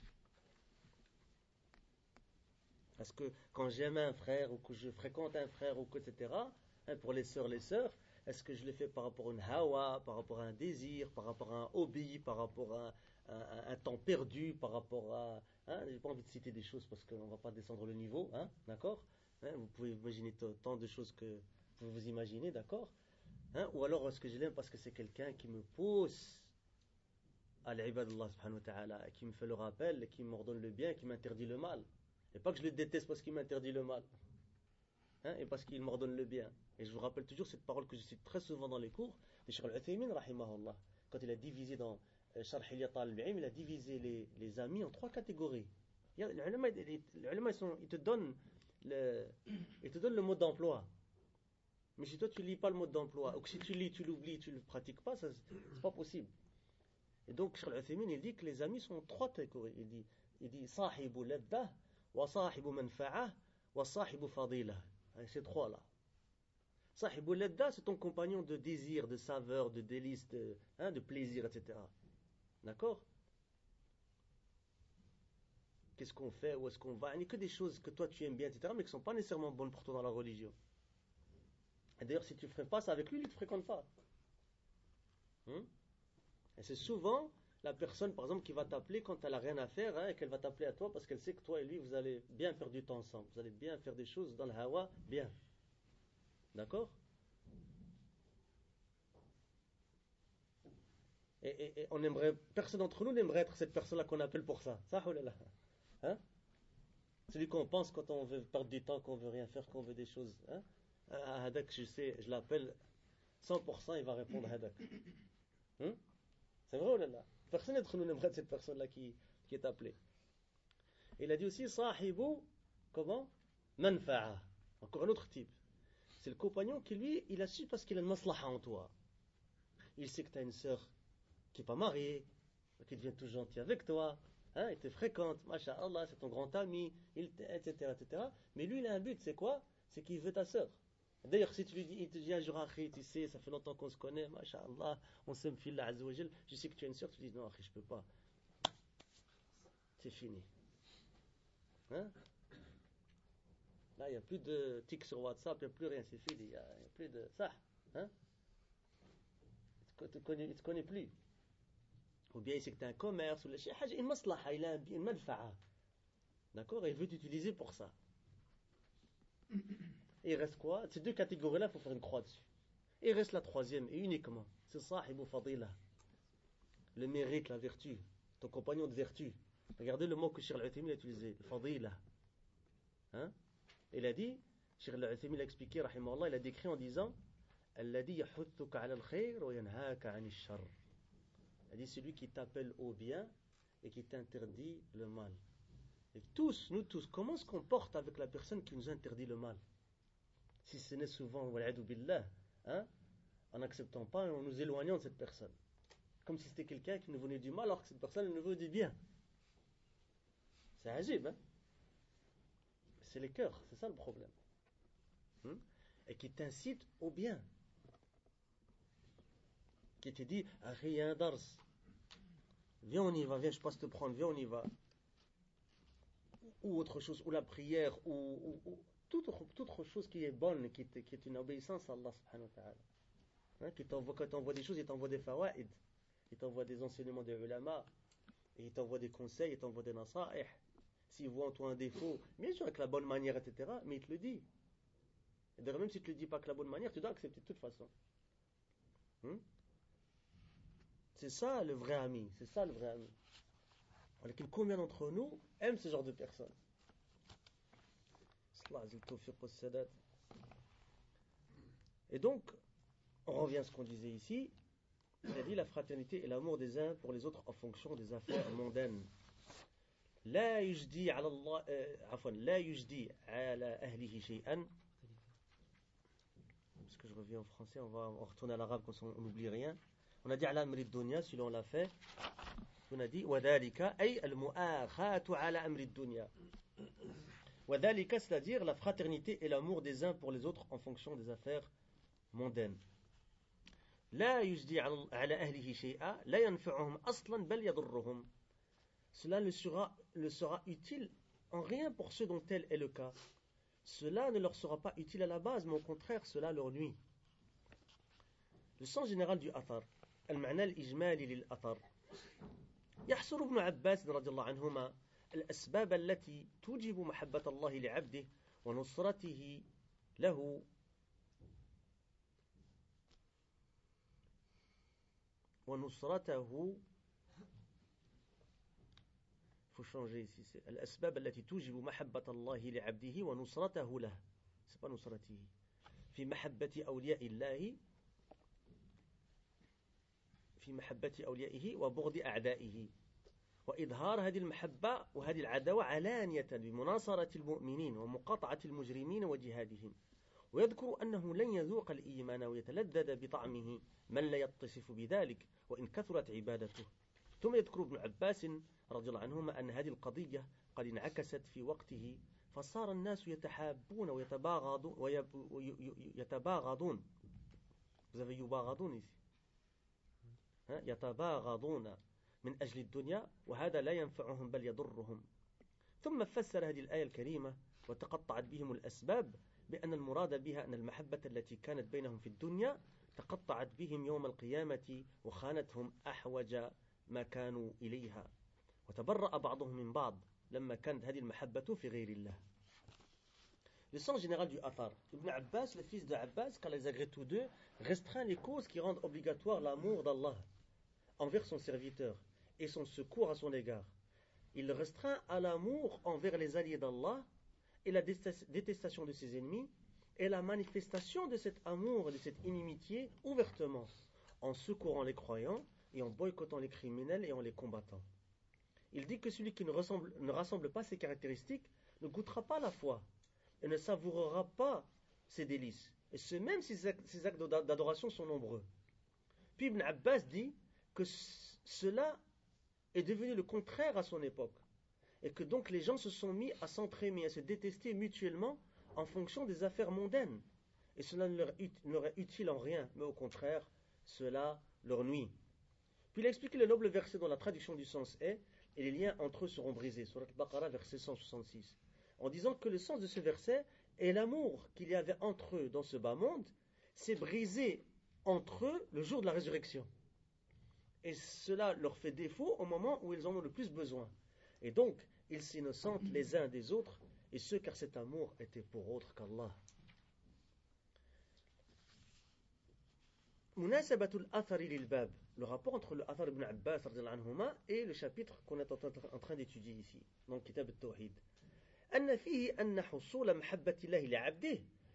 Parce que quand j'aime un frère, ou que je fréquente un frère, ou que, etc., hein, pour les sœurs, est-ce que je le fais par rapport à une hawa, par rapport à un désir, par rapport à un hobby, par rapport à un temps perdu, par rapport à... Hein, j'ai pas envie de citer des choses parce qu'on ne va pas descendre le niveau, hein, d'accord, hein, vous pouvez imaginer tant de choses que vous imaginez, d'accord, hein, ou alors est-ce que je l'aime parce que c'est quelqu'un qui me pousse à l'ibad d'Allah subhanahu wa ta'ala, qui me fait le rappel, qui m'ordonne le bien, qui m'interdit le mal. Et pas que je le déteste parce qu'il m'interdit le mal, hein, et parce qu'il m'ordonne le bien. Et je vous rappelle toujours cette parole que je cite très souvent dans les cours de Cheikh Al-Uthaymin, rahimahullah, quand il a divisé dans Sharh Hilya Talib al-Ilm, il a divisé les amis en 3 catégories. Les ulama, ils te donnent le mode d'emploi. Mais si toi tu lis pas le mode d'emploi, ou que si tu lis, tu l'oublies, tu le pratiques pas, c'est pas possible. Et donc Cheikh Al-Uthaymin, il dit que les amis sont en 3 catégories. Il dit sahibu laddah, wa sahibu manfa'ah, wa sahibu fadilah. Ces 3 là. Sahibu laddah, c'est ton compagnon de désir, de saveur, de délice, de plaisir, etc. D'accord? Qu'est-ce qu'on fait, où est-ce qu'on va? Il n'y a que des choses que toi tu aimes bien, etc., mais qui ne sont pas nécessairement bonnes pour toi dans la religion. Et d'ailleurs, si tu ne fais pas ça avec lui, il ne te fréquente pas. Et c'est souvent la personne, par exemple, qui va t'appeler quand elle n'a rien à faire, hein, et qu'elle va t'appeler à toi parce qu'elle sait que toi et lui, vous allez bien faire du temps ensemble. Vous allez bien faire des choses dans le hawa, bien. D'accord? Et on aimerait, personne d'entre nous n'aimerait être cette personne-là qu'on appelle pour ça. Ça, oh là là. Hein? Celui qu'on pense quand on veut perdre du temps, qu'on veut rien faire, qu'on veut des choses. Hein? Hadak, je sais, je l'appelle 100%, il va répondre Hadak. C'est vrai ou là? Personne d'entre nous n'aimerait être cette personne-là qui est appelée. Il a dit aussi Sahibu, comment? Manfa'a. Encore un autre type. C'est le compagnon qui, lui, il a su parce qu'il a une maslaha en toi. Il sait que tu as une sœur qui n'est pas mariée, qui devient tout gentil avec toi, hein, il te fréquente, masha'Allah, c'est ton grand ami, etc., etc. Mais lui, il a un but, c'est quoi? C'est qu'il veut ta sœur. D'ailleurs, si tu lui dis, il te dit un jour, Akhi, tu sais, ça fait longtemps qu'on se connaît, masha'Allah, on s'aime fillah azawajal, je sais que tu as une sœur, tu dis, non, Akhi, je peux pas. C'est fini. Hein? Là, il n'y a plus de tic sur WhatsApp, il n'y a plus rien, c'est fini, il n'y a plus de ça. Hein? Il ne te connaît plus. Ou bien il sait que tu as un commerce, ou une maslaha, il a une manfa'a. D'accord? Et il veut t'utiliser pour ça. Et il reste quoi? Ces 2 catégories-là, il faut faire une croix dessus. Et il reste la 3e, et uniquement. C'est sahibu fadila. Le mérite, la vertu. Ton compagnon de vertu. Regardez le mot que Cheikh Al-Uthaymin a utilisé. Le fadila. Hein? Il a dit, Cheikh Al-Uthaymin a expliqué, rahimahullah, il a décrit en disant Alladhi yahuthuka ala al-khayr wa yanhaka ani ash-sharr. Il a dit celui qui t'appelle au bien et qui t'interdit le mal. Et nous tous, comment se comporte avec la personne qui nous interdit le mal? Si ce n'est souvent, wal'adu billah, hein, en n'acceptant pas et en nous éloignant de cette personne. Comme si c'était quelqu'un qui nous venait du mal alors que cette personne nous veut du bien. C'est ajib, hein? C'est les cœurs, c'est ça le problème. Et qui t'incite au bien. Qui te dit, rien d'ars. Viens, on y va, viens, je passe te prendre, viens, on y va. Ou autre chose, ou la prière, ou toute autre chose qui est bonne, qui est une obéissance à Allah subhanahu wa ta'ala. Hein, quand il t'envoie des choses, il t'envoie des fawaid, il t'envoie des enseignements des ulama, et il t'envoie des conseils, il t'envoie des nasa'ih. S'il voit en toi un défaut, bien sûr avec la bonne manière, etc., mais il te le dit. Et d'ailleurs, même si tu ne le dis pas avec la bonne manière, tu dois accepter de toute façon. C'est ça le vrai ami, c'est ça le vrai ami. Combien d'entre nous aiment ce genre de personnes? Et donc, on revient à ce qu'on disait ici, c'est-à-dire la fraternité et l'amour des uns pour les autres en fonction des affaires mondaines. لا يجدي على الله عفوا لا يجدي على أهله شيئا. Parce que je reviens en français, on retourne à l'arabe comme ça on n'oublie rien. On a dit على أمر الدنيا, celui-là on l'a fait. On a dit وذلك أي المؤاخاة على أمر الدنيا. وذلك, c'est-à-dire la fraternité et l'amour des uns pour les autres en fonction des affaires mondaines. لا يجدي على أهله شيئا لا ينفعهم أصلا بل يضرهم. Cela ne sera utile en rien pour ceux dont tel est le cas. Cela ne leur sera pas utile à la base, mais au contraire, cela leur nuit. Le sens général du athar, المعنى الإجمالي للأثر. يحصر ابن عباس رضي الله عنهما الأسباب التي توجب محبة الله لعبده ونصرته له ونصرته. Il faut changer ici. C'est الأسباب التي توجب محبة الله لعبده ونصرته له. C'est pas نصرته. في محبة أولياء الله في محبة أوليائه وبغض أعدائه وإظهار هذه المحبة وهذه العداوة علانية بمناصرة المؤمنين ومقاطعة المجرمين وجهادهم. ويذكر أنه لن يذوق الإيمان ويتلذذ بطعمه من لا يتصف بذلك وإن كثرت عبادته. ثم يذكر ابن عباس رضي الله عنهما أن هذه القضية قد انعكست في وقته فصار الناس يتحابون ويتباغضون. Vous avez يباغضون ici. يتباغضون من أجل الدنيا وهذا لا ينفعهم بل يضرهم. ثم فسر هذه الآية الكريمة وتقطعت بهم الأسباب بأن المراد بها أن المحبة التي كانت بينهم في الدنيا تقطعت بهم يوم القيامة وخانتهم أحوج ما كانوا إليها وتبرأ بعضهم من بعض لما كانت هذه المحبة في غير الله. Le sens général du athar. Ibn Abbas, le fils de Abbas, quand les agrée tous deux, restreint les causes qui rendent obligatoire l'amour d'Allah envers son serviteur et son secours à son égard. Il le restreint à l'amour envers les alliés d'Allah et la détestation de ses ennemis et la manifestation de cet amour et de cette inimitié ouvertement en secourant les croyants et en boycottant les criminels et en les combattant. Il dit que celui qui ne rassemble pas ces caractéristiques ne goûtera pas la foi et ne savourera pas ses délices, et ce même si ses actes d'adoration sont nombreux. Puis Ibn Abbas dit que cela est devenu le contraire à son époque, et que donc les gens se sont mis à s'entraimer, à se détester mutuellement en fonction des affaires mondaines, et cela ne leur est utile en rien, mais au contraire, cela leur nuit. Puis il a expliqué le noble verset dont la traduction du sens est « et les liens entre eux seront brisés » Surat Al-Baqarah, verset 166. En disant que le sens de ce verset est l'amour qu'il y avait entre eux dans ce bas monde, s'est brisé entre eux le jour de la résurrection. Et cela leur fait défaut au moment où ils en ont le plus besoin. Et donc, ils s'innocentent les uns des autres, et ce car cet amour était pour autre qu'Allah. Munasabatul athari lil bab, le rapport entre le athar ibn Abbas et le chapitre qu'on est en train d'étudier ici, dans le Kitab al-Tawhid. أن فيه أن حصول محبة الله لعبده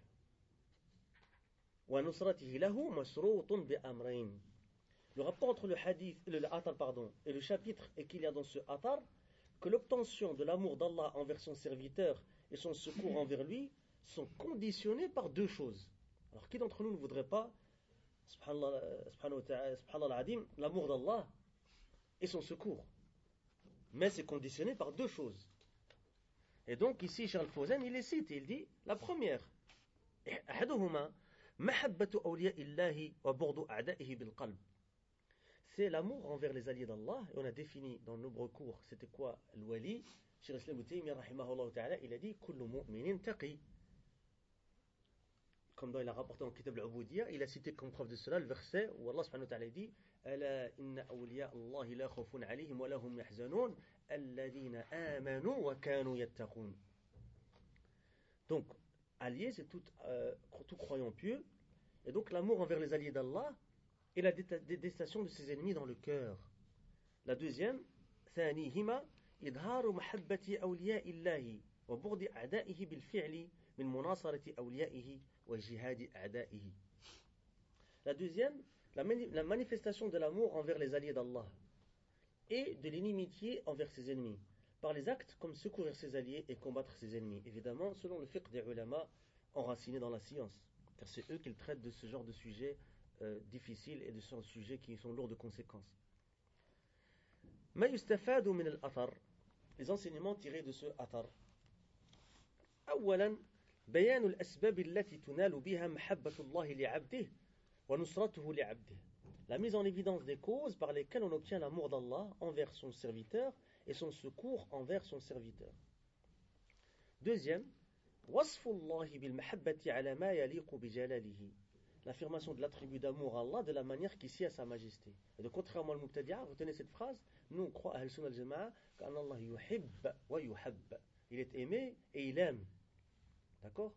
ونصرته له مشروط بأمرين. Le rapport entre le athar et le chapitre est qu'il y a dans ce athar que l'obtention de l'amour d'Allah envers son serviteur et son secours envers lui sont conditionnés par deux choses. Alors qui d'entre nous ne voudrait pas, subhanallah al-adim, l'amour d'Allah et son secours? Mais c'est conditionné par deux choses. Et donc ici, Cheikh Al-Fawzan, il les cite, il dit, la première, أحدهما محبة أولياء الله وبغض أعدائه بالقلب. C'est l'amour envers les alliés d'Allah, et on a défini dans de nombreux cours, c'était quoi al-wali. Cheikh Islam Ibn Taymiyyah rahimahullah ta'ala, il a dit, كل مؤمن تقي. Comme dans il a rapporté dans le Kitab al-Ubudiyya, il a cité comme preuve de cela le verset où Allah subhanahu wa ta'ala dit ألا إن أولياء الله لا خوف عليهم ولا هم يحزنون الذين آمنوا وكانوا يتقون. Donc, allié, c'est tout croyant pieux, et donc l'amour envers les alliés d'Allah et la détestation de ses ennemis dans le cœur. La deuxième, ثانيهما إظهار محبة أولياء الله وبغض أعدائه بالفعل من مناصرة أوليائه وجهاد أعدائه. La deuxième, la manifestation de l'amour envers les alliés d'Allah et de l'inimitié envers ses ennemis, par les actes comme secourir ses alliés et combattre ses ennemis. Évidemment, selon le fiqh des ulama, enracinés dans la science, car c'est eux qui traitent de ce genre de sujets difficiles et de ce genre de sujets qui sont lourds de conséquences. ما يستفاد من الأثر, les enseignements tirés de ce athar. أولا بيان الأسباب التي تنال بها محبة الله لعبده ونصرته لعبده. La mise en évidence des causes par lesquelles on obtient l'amour d'Allah envers son serviteur et son secours envers son serviteur. Deuxième, وصف الله بالمحبة على ما يليق بجلاله. L'affirmation de l'attribut d'amour à Allah de la manière qui sied à sa majesté. Et donc, contrairement au Mubtadi'a, retenez cette phrase, nous on croit à Ahl-Sunnah al-Jama'a qu'Allah yuhib wa yuhab. Il est aimé et il aime. D'accord?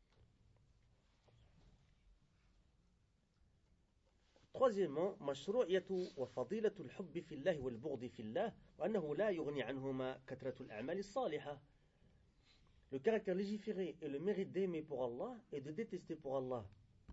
Troisièmement, مشروعية وفضيلة الحب في الله والبغض في الله وأنه لا يغني عنهما كثرة الأعمال الصالحة. Le caractère légiféré et le mérite d'aimer pour Allah et de détester pour Allah.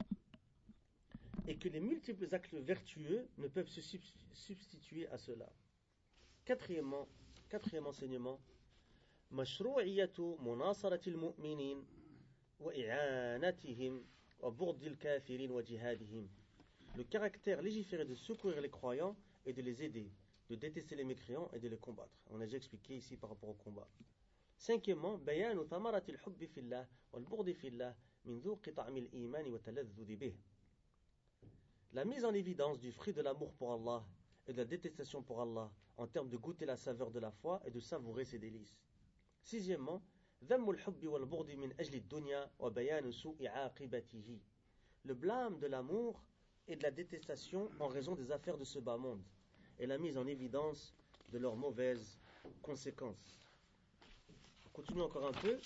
Et que les multiples actes vertueux ne peuvent se substituer à cela. Quatrième enseignement, مشروعية مناصرة المؤمنين وإعانتهم وبغض الكافرين وجهادهم. Le caractère légiféré de secourir les croyants et de les aider, de détester les mécréants et de les combattre. On a déjà expliqué ici par rapport au combat. Cinquièmement, بيان ثمرة الحب في الله والبغض في الله من ذوق طعم الإيمان والتلذذ به. La mise en évidence du fruit de l'amour pour Allah et de la détestation pour Allah en termes de goûter la saveur de la foi et de savourer ses délices. Sixièmement, ذم الحب والبغض من أجل الدنيا وبيان سوء عاقبته. Le blâme de l'amour et de la détestation en raison des affaires de ce bas monde et la mise en évidence de leurs mauvaises conséquences. On continue encore un peu.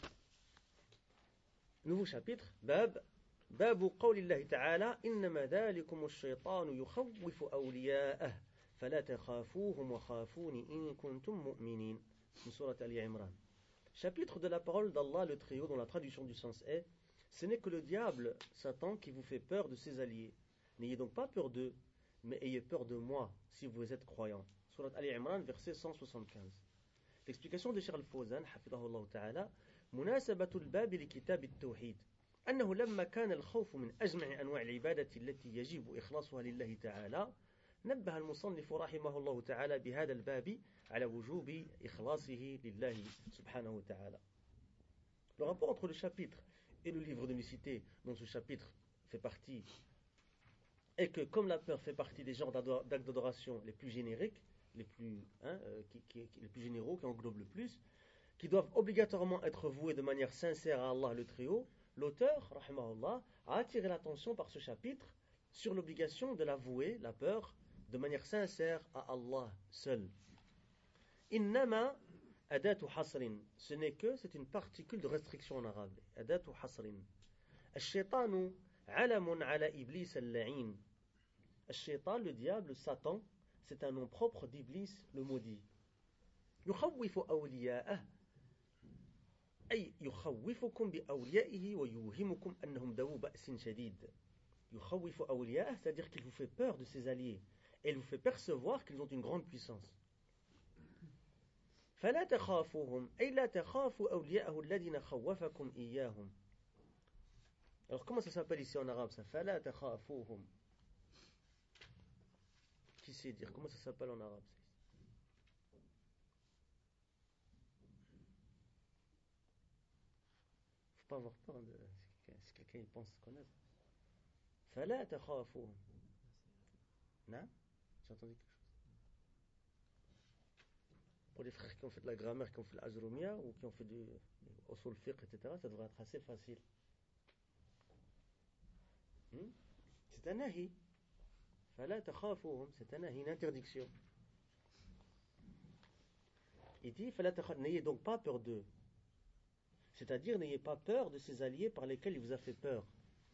Nouveau chapitre, باب قول الله تعالى إنما ذلكم الشيطان يخوف أولياءه فلا تخافوهم وخافون إن كنتم مؤمنين. Sourate Ali Imran. Chapitre de la parole d'Allah le Très-Haut dont la traduction du sens est: ce n'est que le diable, Satan, qui vous fait peur de ses alliés. N'ayez donc pas peur d'eux, mais ayez peur de moi si vous êtes croyants. Sourate Ali Imran, verset 175. L'explication de Cheikh Al-Fawzan, حفظه الله تعالى, مناسبة الباب لكتاب التوحيد أنه لما كان الخوف من أجمع أنواع العبادة التي يجب إخلاصها لله تعالى نبه المصنف رحمه الله تعالى بهذا الباب على وجوب إخلاصه لله سبحانه وتعالى. Le rapport entre le chapitre et le livre de Micité, dont ce chapitre fait partie, est que comme la peur fait partie des genres d'actes d'adoration les plus génériques, les plus généraux, qui englobent le plus, qui doivent obligatoirement être voués de manière sincère à Allah le Très-Haut, l'auteur, rahimahullah, a attiré l'attention par ce chapitre sur l'obligation de l'avouer, la peur, de manière sincère à Allah seul. Innama adatu hasrin, ce n'est que, c'est une particule de restriction en arabe. Adatu hasrin. Ash-shaytanu alamun ala iblis al-la'in. Ash-shaytan, le diable, Satan, c'est un nom propre d'Iblis, le maudit. Yukhawwifu awliya'ah. أي يخوفكم بأوليائه ويوهمكم أنهم ذو بأس شديد. يخوف أولياءه, c'est-à-dire qu'il vous fait peur de ses alliés et il vous fait percevoir qu'ils ont une grande puissance. فلا تخافوهم أي لا تخافوا أولياءه الذين خوفكم إياهم. Alors comment ça s'appelle ici en arabe ça? فلا تخافوهم. Qui sait dire comment ça s'appelle en arabe ça? Pas avoir peur de si quelqu'un il pense connaître. فلا تخافوهم. Non? J'ai entendu quelque chose. Pour les frères qui ont fait de la grammaire, qui ont fait l'Ajrumia ou qui ont fait du usul fiqh, etc., ça devrait être assez facile. C'est un nahi. فلا تخافوهم, c'est un nahi, une interdiction. Il dit n'ayez donc pas peur d'eux. C'est-à-dire, n'ayez pas peur de ces alliés par lesquels il vous a fait peur.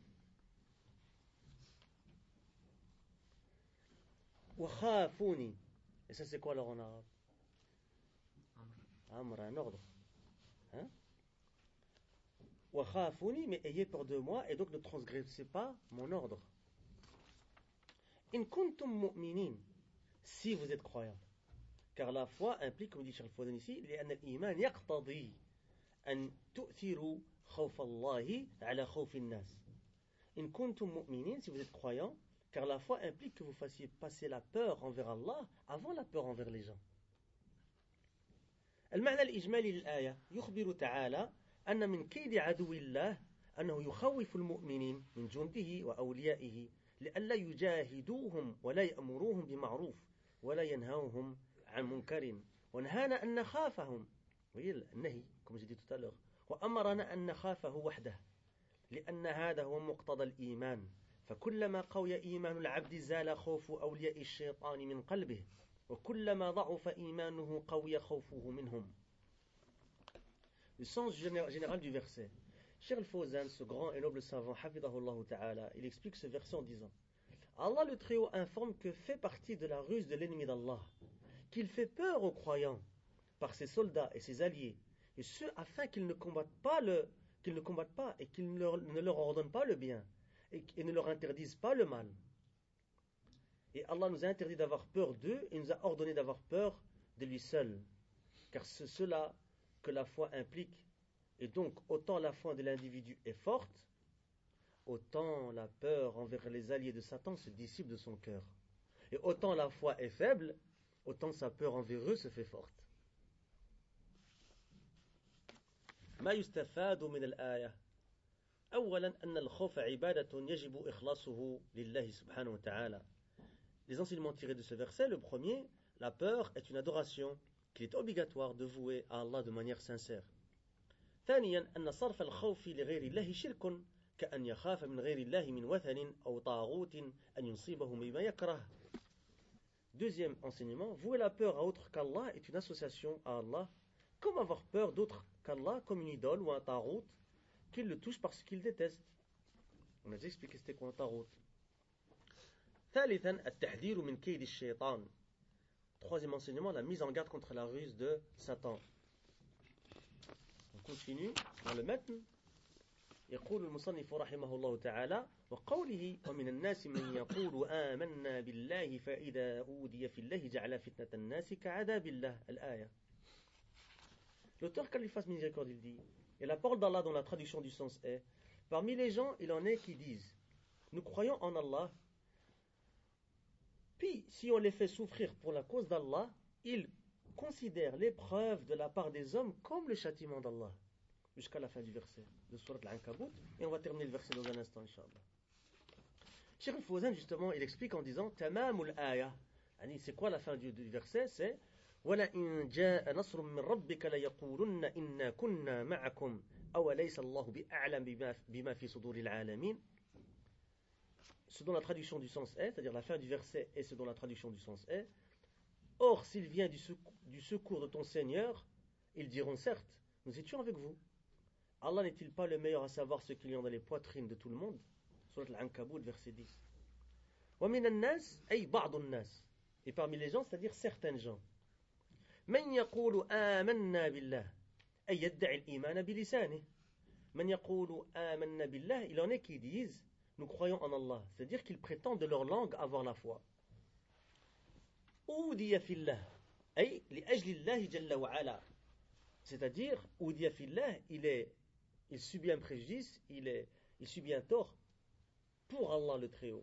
وخافوني. Et ça, c'est quoi alors en arabe? Amr, un ordre. Hein? وَخَافُونِي, mais ayez peur de moi, et donc ne transgressez pas mon ordre. إِن كُنتُم مُؤْمِنِينَ, si vous êtes croyants. Car la foi implique, comme dit Cheikh Al-Fawzan ici, لأن الإيمان يقتضي أن تؤثروا خوف الله على خوف الناس. إن كنتم مؤمنين, si vous êtes croyants, car la foi implique que vous fassiez passer la peur envers Allah avant la peur envers les gens. المعنى الإجمالي للآية يخبر تعالى أن من كيد عدو الله أنه يخوف المؤمنين من جنده وأوليائه لئلا يجاهدوهم ولا يأمروهم بمعروف ولا ينهوهم عن منكر ونهانا أن نخافهم, النهي comme j'ai dit tout à l'heure, وأمرنا أن نخافه وحده لأن هذا هو مقتضى الإيمان فكلما قوي إيمان العبد زال خوف أولياء الشيطان من قلبه وكلما ضعف إيمانه قوي خوفه منهم. Le sens général du verset. Cheikh Al-Fawzan, ce grand et noble savant, Hafidahullah Ta'ala, il explique ce verset en disant: Allah le Très-Haut informe que fait partie de la ruse de l'ennemi d'Allah, qu'il fait peur aux croyants par ses soldats et ses alliés, et ce afin qu'ils ne combattent pas et qu'ils ne leur ordonnent pas le bien et ne leur interdisent pas le mal. Et Allah nous a interdit d'avoir peur d'eux et nous a ordonné d'avoir peur de lui seul, car c'est cela que la foi implique. Et donc, autant la foi de l'individu est forte, autant la peur envers les alliés de Satan se dissipe de son cœur. Et autant la foi est faible, autant sa peur envers eux se fait forte. ما يستفاد من الآية أولا أن الخوف عبادة يجب إخلاصه لله سبحانه وتعالى. Les enseignements tirés de ce verset, le premier, la peur est une adoration qu'il est obligatoire de vouer à Allah de manière sincère. ثانيا أن صرف الخوف لغير الله شرك كأن يخاف من غير الله من وثن أو طاغوت أن يصيبه بما يكره. Deuxième enseignement, vouer la peur à autre qu'Allah est une association à Allah, comme avoir peur d'autre qu'Allah, comme une idole ou un tarout, qu'il le touche parce qu'il déteste. On a déjà expliqué c'était quoi un tarout. ثالثا التحذير من كيد الشيطان. Troisième enseignement, la mise en garde contre la ruse de Satan. On continue dans le matn. يقول المصنف رحمه الله تعالى وقوله ومن الناس من يقول آمنا بالله فإذا أودي في الله جعل فتنة الناس كعذاب الله الآية. L'auteur, qu'Allah lui fasse miséricorde, il dit, et la parole d'Allah dont la traduction du sens est, parmi les gens il en est qui disent nous croyons en Allah, puis si on les fait souffrir pour la cause d'Allah, ils considèrent l'épreuve de la part des hommes comme le châtiment d'Allah. Jusqu'à la fin du verset de Surat Al-Ankabut, et on va terminer le verset dans un instant, Inch'Allah. Cheikh Al-Fawzan, justement, il explique en disant Tamamul Aya. C'est quoi la fin du verset? C'est وَلَئِنْ جَاءَ نَصْرٌ مِّن رَبِّكَ لَيَقُولُنَّ إِنَّا كُنَّا مَعَكُمْ أَوَلَيْسَ اللَّهُ بِأَعْلَمَ بِمَا فِي صُدُورِ الْعَالَمِينَ. Ce dont la traduction du sens est, c'est-à-dire la fin du verset et ce dont la traduction du sens est, or s'il vient du secours de ton Seigneur, ils diront certes, nous étions avec vous. Allah n'est-il pas le meilleur à savoir ce qu'il y a dans les poitrines de tout le monde? Surat Al-Ankabut, verset 10. وَمِنَ النَّاسِ أي بعض الناس. Et parmi les gens, c'est-à-dire certaines gens. من يقول آمنا بالله أي يدعي الإيمان بلسانه. من يقول آمنا بالله, il en est qui disent nous croyons en Allah, c'est-à-dire qu'ils prétendent de leur langue avoir la foi. أودي في الله أي لأجل الله جل وعلا. C'est-à-dire, أودي في الله, il subit un préjudice, il subit un tort pour Allah le Très-Haut.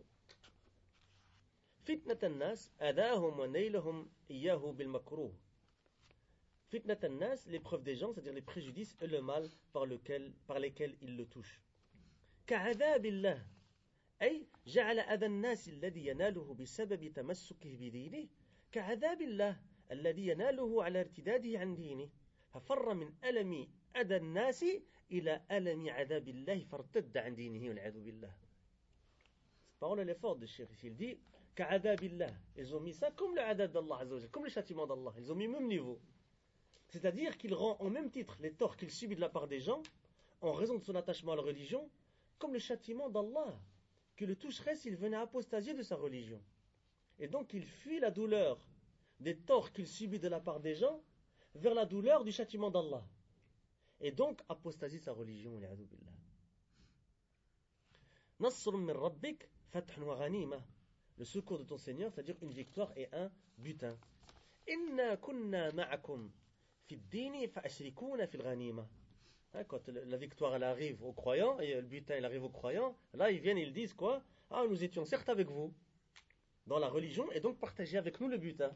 فتنة الناس أذاهم ونيلهم إياه بالمكروه. فتنة الناس, l'épreuve des gens, c'est-à-dire les préjudices et le mal par lesquels ils le touchent. كعذاب الله أي جعل أذى الناس الذي يناله بسبب تمسكه بدينه كعذاب الله الذي يناله على ارتداده عن دينه ففر من ألم أذى الناس إلى ألم عذاب الله فارتد عن دينه والعياذ بالله. Cette parole elle est forte de Cheikh. Il dit كعذاب الله. Ils ont mis ça comme le adab d'Allah Azza wa Jalla, comme le châtiment d'Allah. Ils ont mis au même niveau. C'est-à-dire qu'il rend au même titre les torts qu'il subit de la part des gens en raison de son attachement à la religion comme le châtiment d'Allah qui le toucherait s'il venait apostasier de sa religion. Et donc il fuit la douleur des torts qu'il subit de la part des gens vers la douleur du châtiment d'Allah. Et donc apostasie sa religion, li'adhu billah. Nasr min rabbik fathun wa ghanima. Le secours de ton Seigneur, c'est-à-dire une victoire et un butin. Inna kunna ma'akum fi ad-din fa'ashrikuna fil ghanima. Quand la victoire elle arrive aux croyants et le butin il arrive aux croyants, là ils viennent et ils disent quoi? Ah, nous étions certes avec vous dans la religion et donc partagez avec nous le butin.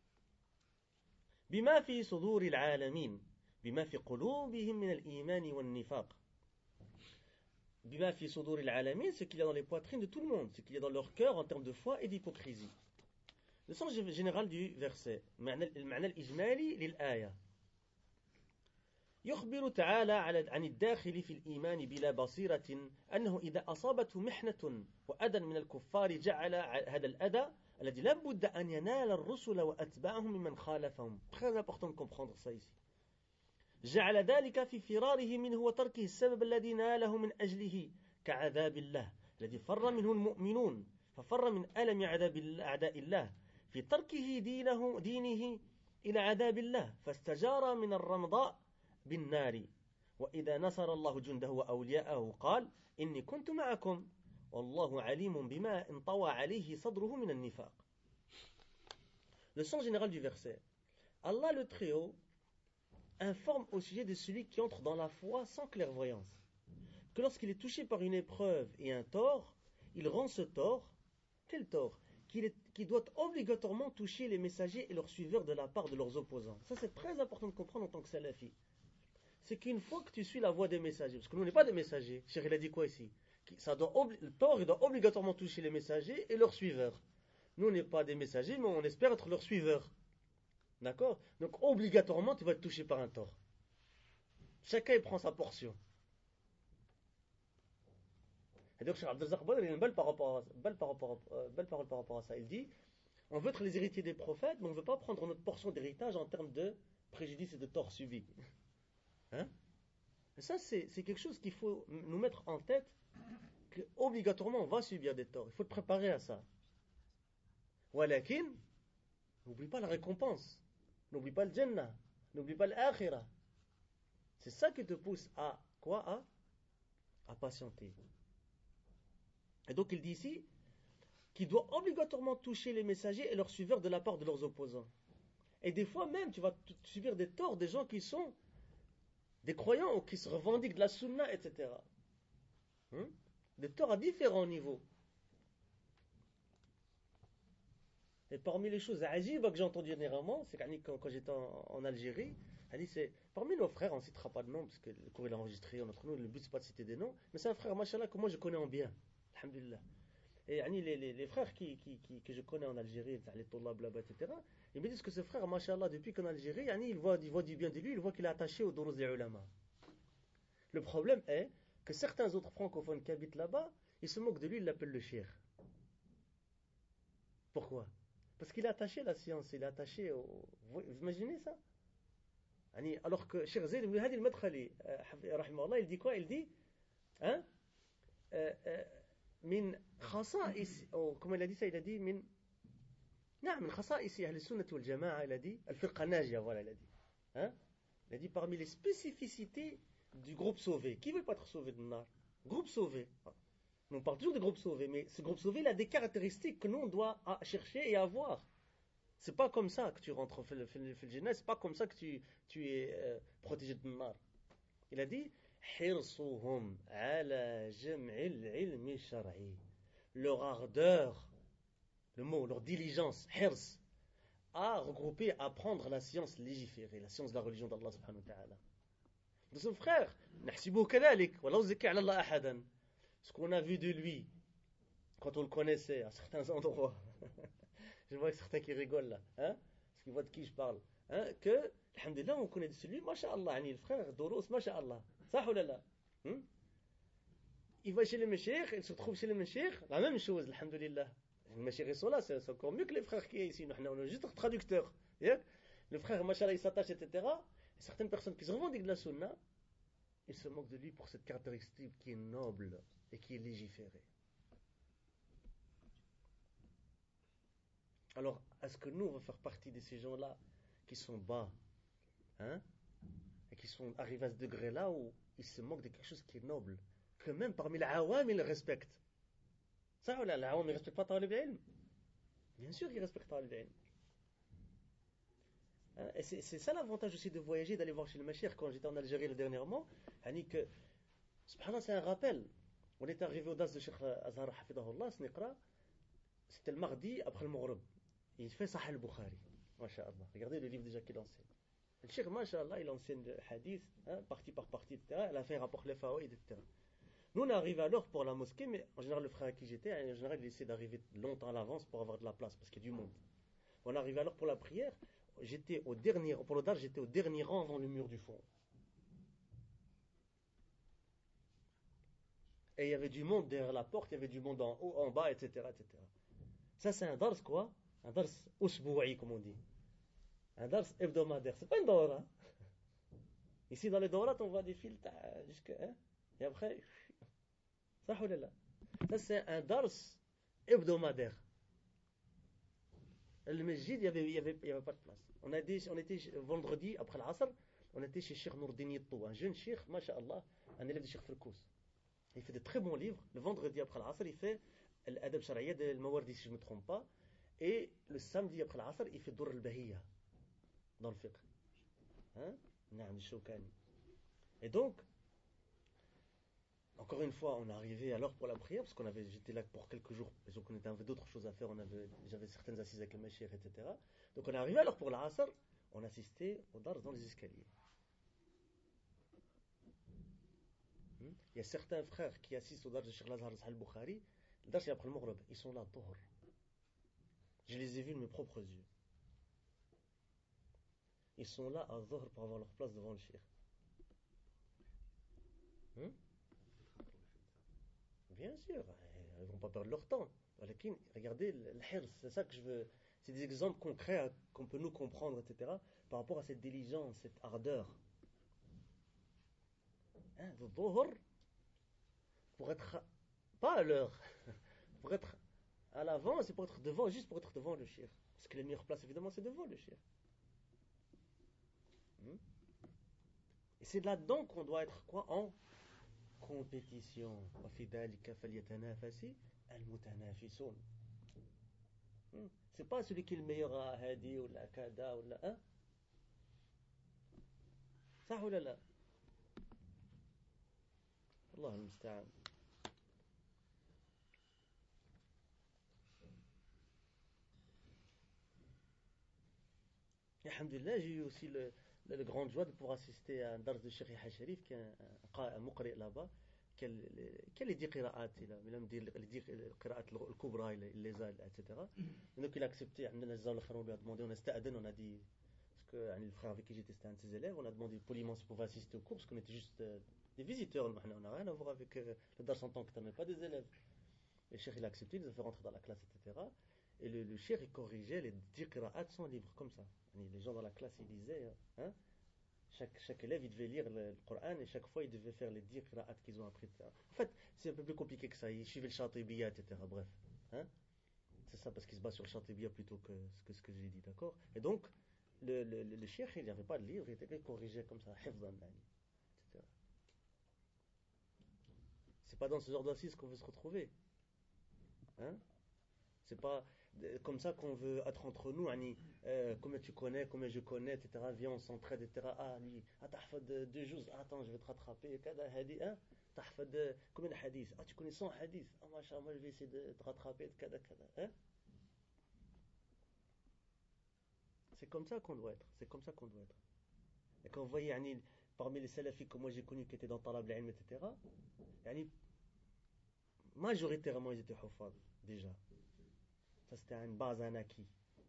Bima fi suduril alamin, bima fi qulubihim min al-iman wal nifaq. Bima fi suduril alamin, ce qu'il y a dans les poitrines de tout le monde, ce qu'il y a dans leur cœur en termes de foi et d'hypocrisie. Le sens général du verset, المعنى الإجمالي للآية. يخبر تعالى عن الداخل في الإيمان بلا بصيرة أنه إذا أصابته محنة وأذى من الكفار جعل هذا الأذى الذي لا بد أن ينال الرسل وأتباعهم ممن خالفهم. Très important de comprendre ça ici. جعل ذلك في فراره منه وتركه السبب الذي ناله من أجله كعذاب الله الذي فر منه المؤمنون ففر من ألم عذاب أعداء الله في تركه دينه إلى عذاب الله فاستجار من الرمضاء بالنار وإذا نصر الله جنده وأولياءه قال إني كنت معكم والله عليم بما انطوى عليه صدره من النفاق. Le sens général du verset. Allah le Très-Haut informe au sujet de celui qui entre dans la foi sans clairvoyance que lorsqu'il est touché par une épreuve et un tort, il rend ce tort, quel tort? Qui doit obligatoirement toucher les messagers et leurs suiveurs de la part de leurs opposants. Ça c'est très important de comprendre en tant que salafi. C'est qu'une fois que tu suis la voie des messagers, parce que nous on n'est pas des messagers, Cheikh il a dit quoi ici? Le tort il doit obligatoirement toucher les messagers et leurs suiveurs. Nous on n'est pas des messagers mais on espère être leurs suiveurs. D'accord? Donc obligatoirement tu vas être touché par un tort. Chacun il prend sa portion. Et donc Cheikh Abdel Zakbar il a une belle parole par rapport à ça. Il dit, on veut être les héritiers des prophètes, mais on ne veut pas prendre notre portion d'héritage en termes de préjudice et de tort subis. Hein? Et ça c'est quelque chose qu'il faut nous mettre en tête, qu'obligatoirement on va subir des torts. Il faut te préparer à ça. Walakin, n'oublie pas la récompense. N'oublie pas le Jannah. N'oublie pas l'akhirah. C'est ça qui te pousse à quoi? À patienter. Et donc il dit ici qu'il doit obligatoirement toucher les messagers et leurs suiveurs de la part de leurs opposants. Et des fois même, tu vas subir des torts des gens qui sont des croyants ou qui se revendiquent de la sunna, etc. Des torts à différents niveaux. Et parmi les choses agives que j'ai entendues dernièrement, c'est quand j'étais en Algérie, c'est parmi nos frères, on ne citera pas de nom parce que le cours est enregistré entre nous, le but c'est pas de citer des noms, mais c'est un frère, machallah, que moi je connais en bien. Alhamdulillah. Et les frères que je connais en Algérie, les Tollab là-bas, etc., ils me disent que ce frère, machallah, depuis qu'en Algérie, il voit du bien de lui, il voit qu'il est attaché aux Duruz des ulama. Le problème est que certains autres francophones qui habitent là-bas, ils se moquent de lui, ils l'appellent le shir. Pourquoi? Parce qu'il est attaché à la science, il est attaché au... Vous imaginez ça? Alors que Cheikh Zayd ibn Hadi al-Madkhali, il dit quoi? Il dit, من خصائص أو كما il a dit ça, il a dit من خصائص أهل السنة والجماعة, il a dit الفرقة الناجية, voilà, il a dit parmi les spécificités du groupe sauvé. Qui veut pas être sauvé de nar? Groupe sauvé. On parle toujours de groupe sauvé, mais ce groupe sauvé il a des caractéristiques que nous on doit chercher et avoir. C'est pas comme ça que tu rentres au Jannah, c'est pas comme ça que tu es protégé de nar. Il a dit حرصهم على جمع العلم الشرعي. Leur ardeur, le mot, leur diligence, hirs, à regrouper, à apprendre la science légiférée, la science de la religion d'Allah subhanahu wa ta'ala. De son frère, نحسبه كذلك ولا نزكي على الله أحدا. Ce qu'on a vu de lui, quand on le connaissait à certains endroits, je vois certains qui rigolent là, parce qu'ils voient de qui je parle, que, alhamdulillah, on connaît de celui, masha'Allah, le frère Douros, masha'Allah. Ça ou là? Il va chez les meshayikh, il se trouve chez les meshayikh, la même chose, alhamdulillah. Les meshayikh sont là, c'est encore mieux que les frères qui sont ici. Nous, on est juste traducteurs. Le frère, mashallah, il s'attache, etc. Et certaines personnes qui se revendiquent de la sunna, ils se moquent de lui pour cette caractéristique qui est noble et qui est légiférée. Alors, est-ce que nous, on va faire partie de ces gens-là qui sont bas, et qui sont arrivés à ce degré-là où ils se moquent de quelque chose qui est noble, que même parmi les awam, ils le respectent. Ça, les awam, ils ne respectent pas Talib al-Ilm. Bien sûr qu'ils respectent Talib al-Ilm. Et c'est ça l'avantage aussi de voyager, d'aller voir chez le Machir. Quand j'étais en Algérie dernièrement, que, subhanallah, c'est un rappel. On est arrivé au das de Cheikh Azhar Hafidahullah, c'était le mardi après le Maghrib. Il fait Sahih al-Bukhari. Masha'Allah. Regardez le livre déjà qu'il enseigne. Le Cheikh, Masha'Allah, il enseigne le hadith, partie par partie, etc. Il a fait un rapport les fawaïd, etc. Nous, on arrive à l'heure pour la mosquée, mais en général, le frère à qui j'étais, en général, il essaie d'arriver longtemps à l'avance pour avoir de la place, parce qu'il y a du monde. On arrive à l'heure pour la prière. Pour le Dar, j'étais au dernier rang avant le mur du fond. Et il y avait du monde derrière la porte, il y avait du monde en haut, en bas, etc., etc. Ça, c'est un dars, quoi? Un dars usbou'i, comme on dit. Un dars hebdomadaire. C'est pas une dora. Ici, dans les doras, on voit des fils jusqu'à. Et après. Ça, ça, c'est un dars hebdomadaire. Le masjid, il n'y avait pas de place. On était vendredi, après l'Asr, on était chez Cheikh Nourdin Yittou, un jeune cheikh, masha'Allah, un élève de Cheikh Firkous. Il fait de très bons livres. Le vendredi, après l'Asr, il fait l'Adab Shar'iyya de Mawardi, si je ne me trompe pas. Et le samedi, après l'Asr, il fait Dur al-Bahiyya, dans le fiqh. Et donc, encore une fois, on est arrivé à l'heure pour la prière, parce j'étais là pour quelques jours, parce qu'on avait d'autres choses à faire, j'avais certaines assises avec le Machir, etc. Donc on est arrivé à l'heure pour l'Asr, on assistait au Dars dans les escaliers. Il y a certains frères qui assistent au Dars de Cheikh Azhar al-Bukhari, le Dars c'est après le Maghrib, ils sont là, Dhuhr. Je les ai vus de mes propres yeux. Ils sont là à Dhuhr pour avoir leur place devant le Cheikh. Bien sûr, ils ne vont pas perdre leur temps. Regardez le hirs, c'est ça que je veux. C'est des exemples concrets qu'on peut nous comprendre, etc. Par rapport à cette diligence, cette ardeur. Le dhuhr, pour être pas à l'heure, pour être à l'avant, c'est pour être devant, juste pour être devant le shir. Parce que la meilleure place, évidemment, c'est devant le shir. Et c'est là-dedans qu'on doit être quoi? En compétition. C'est pas celui qui est le meilleur à Hadi ou la Kada ou la. Hein? Ça ou là? Allah al-Musta'an. Et alhamdulillah, j'ai eu aussi le grande joie de pouvoir assister à un dars de Cheikh Yahya Sharif, qui est un muqri là-bas, qui a les 10 qira'at, il a même dit les 10 qira'at al-kubra, il les a, etc. Et donc il a accepté, on lui a demandé, on a dit, parce que le frère avec qui j'étais, c'était un de ses élèves, on a demandé poliment s'il pouvait assister au cours, parce qu'on était juste des visiteurs, on n'a rien à voir avec le dars en tant que tel, mais pas des élèves. Et le Cheikh il a accepté, il nous a fait rentrer dans la classe, etc. Et le Cheikh il corrigeait les 10 qira'at sans livre, comme ça. Les gens dans la classe, ils lisaient. Chaque élève, il devait lire le Coran et chaque fois, il devait faire les 10 qira'at qu'ils ont appris. En fait, c'est un peu plus compliqué que ça. Ils suivaient le Chatibiyya, etc. Bref. C'est ça, parce qu'il se base sur le Chatibiyya plutôt que ce que j'ai dit, d'accord? Et donc, le cheikh, il n'avait pas de livre, il corrigeait comme ça, hifzan, etc. C'est pas dans ce genre d'assises qu'on veut se retrouver. C'est pas comme ça qu'on veut être entre nous, combien tu connais, combien je connais, etc. Viens, on s'entraide, etc. Ah, lui, t'ahfad 2 jours, attends, je vais te rattraper, t'ahfad combien de hadiths? Ah, tu connais 100 hadiths? Ah, machin, moi je vais essayer de te rattraper, C'est comme ça qu'on doit être, c'est comme ça qu'on doit être. Et quand vous voyez, parmi les salafis que moi j'ai connus qui étaient dans Talab al-Ilm, etc., majoritairement ils étaient huffaz, déjà. Ça, c'était une base, un acquis.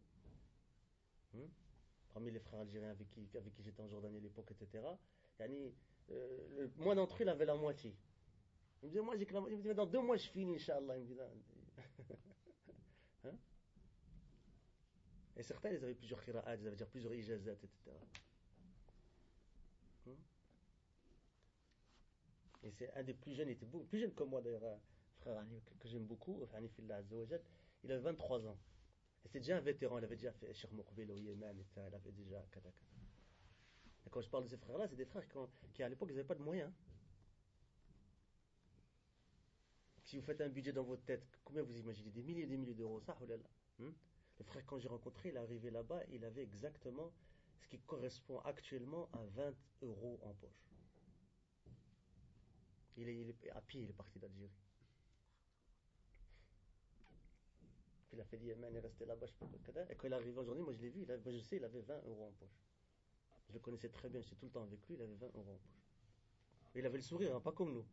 Parmi les frères algériens avec qui j'étais en Jordanie à l'époque, etc. Le moins d'entre eux, il avait la moitié. Il me disait, moi, j'ai que la moitié. Il me disait, dans 2 mois, je finis, Inch'Allah. Il me disait, Et certains, ils avaient plusieurs qira'at, ils avaient déjà plusieurs ijazat, etc. Et c'est un des plus jeunes, il était beaucoup plus jeune que moi d'ailleurs, un frère que j'aime beaucoup, il avait 23 ans. Et c'est déjà un vétéran, il avait déjà fait Cheikh Moukbil au Yémen, il avait déjà. Et quand je parle de ces frères-là, c'est des frères qui à l'époque, ils n'avaient pas de moyens. Si vous faites un budget dans votre tête, combien vous imaginez? Des milliers et des milliers d'euros, ça, oh là là. Le frère, quand j'ai rencontré, il est arrivé là-bas, il avait exactement ce qui correspond actuellement à 20 euros en poche. À pied, il est parti d'Algérie. Puis il a fait l'Yémen, il est resté là-bas, je sais pas quoi. Et quand il est arrivé aujourd'hui, moi je l'ai vu, moi je sais, il avait 20 euros en poche. Je le connaissais très bien, j'étais tout le temps avec lui, il avait 20 euros en poche. Et il avait le sourire, hein, pas comme nous.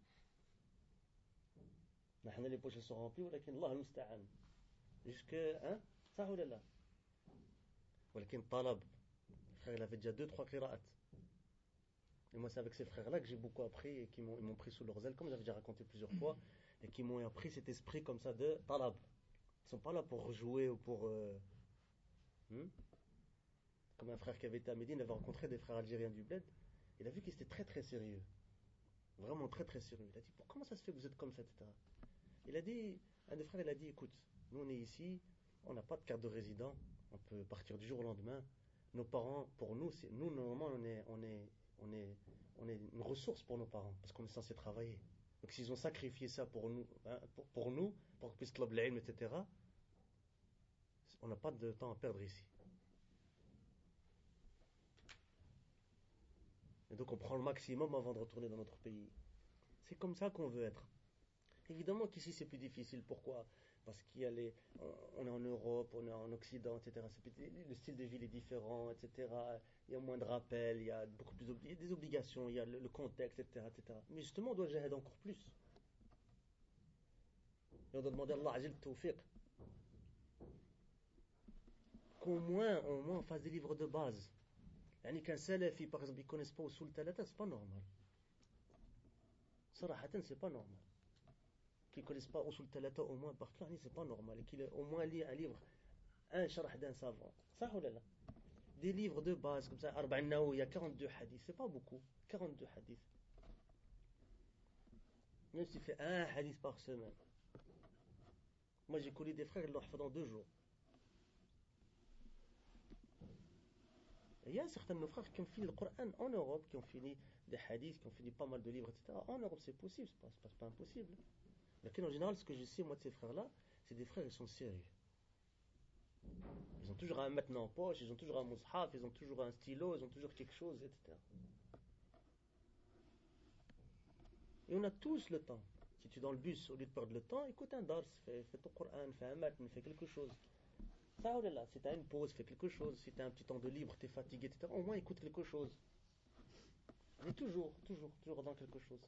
Les poches elles sont remplies, ولكن الله المستعان. Jusque, hein, ça ou là. ولكن طلب. Frère, il avait déjà 2-3 qira'at. Et moi, c'est avec ces frères-là que j'ai beaucoup appris et ils m'ont pris sous leurs ailes, comme j'avais déjà raconté plusieurs fois, et qui m'ont appris cet esprit comme ça de talab. Ils ne sont pas là pour jouer ou pour. Comme un frère qui avait été à Médine, il avait rencontré des frères algériens du bled. Il a vu qu'ils étaient très très sérieux. Vraiment très très sérieux. Il a dit, comment ça se fait que vous êtes comme ça, etc. Il a dit, un des frères, il a dit, écoute, nous on est ici, on n'a pas de carte de résident, on peut partir du jour au lendemain. Nos parents, pour nous, nous normalement on est une ressource pour nos parents, parce qu'on est censé travailler. Donc s'ils ont sacrifié ça pour nous, hein, pour nous, pour qu'on puisse club l'ilm, etc., on n'a pas de temps à perdre ici. Et donc on prend le maximum avant de retourner dans notre pays. C'est comme ça qu'on veut être. Évidemment qu'ici c'est plus difficile. Pourquoi? Parce on est en Europe, on est en Occident, etc. Le style de vie est différent, etc. Il y a moins de rappels, il y a beaucoup plus des obligations, il y a le contexte, etc., etc. Mais justement, on doit gérer encore plus. Et on doit demander à Allah Azza wa Tawfiq qu'au moins on fasse des livres de base. يعني qu'un salafi, par exemple, ils ne connaissent pas Usul Thalatha, c'est pas normal. Sarahatan, c'est pas normal. Qu'ils ne connaissent pas Usul Thalatha au moins par cœur, c'est pas normal. Et qu'ils au moins lisent un livre, un sharh d'un savant. Ça ou là? Des livres de base comme ça, Arba'in Nawawi, il y a 42 hadiths, c'est pas beaucoup. 42 hadiths. Même si tu fais un hadith par semaine. Moi j'ai connu des frères, ils l'ont fait dans 2 jours. Il y a certains de nos frères qui ont fini le Coran en Europe, qui ont fini des hadiths, qui ont fini pas mal de livres, etc. En Europe, c'est possible, c'est pas impossible. Mais en général, ce que je sais, moi, de ces frères-là, c'est des frères, ils sont sérieux. Ils ont toujours un maintenant en poche, ils ont toujours un mushaf, ils ont toujours un stylo, ils ont toujours quelque chose, etc. Et on a tous le temps. Si tu es dans le bus, au lieu de perdre le temps, écoute un dars, fais ton Coran, fais un matn, fais quelque chose. Ça, oh là là, si tu as une pause, fais quelque chose. Si tu as un petit temps de libre, tu es fatigué, etc., au moins écoute quelque chose. On est toujours dans quelque chose.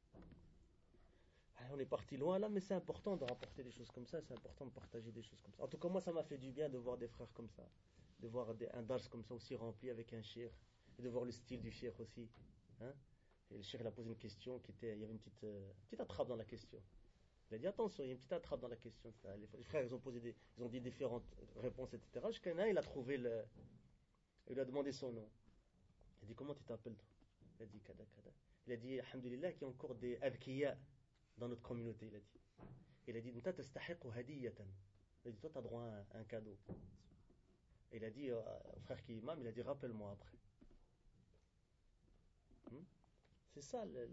On est parti loin là, mais c'est important de rapporter des choses comme ça, c'est important de partager des choses comme ça. En tout cas, moi, ça m'a fait du bien de voir des frères comme ça, de voir un dars comme ça aussi rempli avec un shir, et de voir le style du shir aussi. Hein? Et le shir, il a posé une question il y avait une petite attrape dans la question. Il a dit attention, il y a une petite attrape dans la question. Les frères, ils ont dit différentes réponses, etc. Jusqu'à un, il a trouvé il lui a demandé son nom. Il a dit comment tu t'appelles toi? Il a dit kada kada. Il a dit alhamdulillah qu'il y a encore des adkiya dans notre communauté, il a dit. Il a dit nta tastahiqu hadiyatan. Il a dit toi tu as droit à un cadeau. Et il a dit au frère qui est imam, il a dit rappelle-moi après. C'est ça le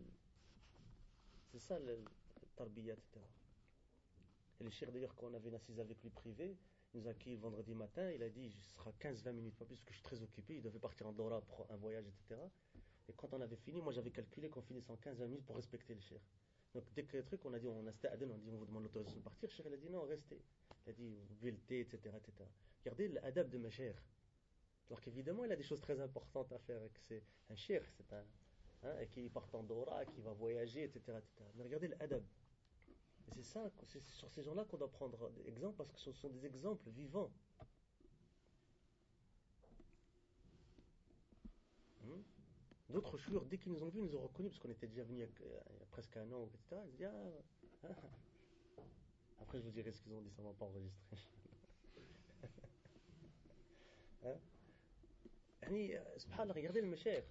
tarbiyat, etc. Et le cheikh d'ailleurs, quand on avait une assise avec lui privé, il nous a accueillis le vendredi matin, il a dit ce sera 15-20 minutes, pas plus, parce que je suis très occupé, il devait partir en Dora pour un voyage, etc. Et quand on avait fini, moi j'avais calculé qu'on finisse en 15-20 minutes pour respecter le cheikh. Donc dès que le truc, on a dit, on a sta'adhan, on a dit on vous demande l'autorisation de partir, le cheikh il a dit non, restez. Il a dit vous buvez le thé, etc., etc. Regardez l'adab de ma cheikh. Alors qu'évidemment, il a des choses très importantes à faire, et que c'est un cheikh, c'est un... et qui part en Dora, qui va voyager, etc., etc. Mais regardez l'adab. Et c'est sur ces gens-là qu'on doit prendre des exemples, parce que ce sont des exemples vivants. D'autres chouurs, dès qu'ils nous ont vus, ils nous ont reconnus, parce qu'on était déjà venus il y a presque un an, etc. Ils se disent Après, je vous dirai ce qu'ils ont dit, ça ne va pas enregistrer. Subhanallah, regardez le mashayikh.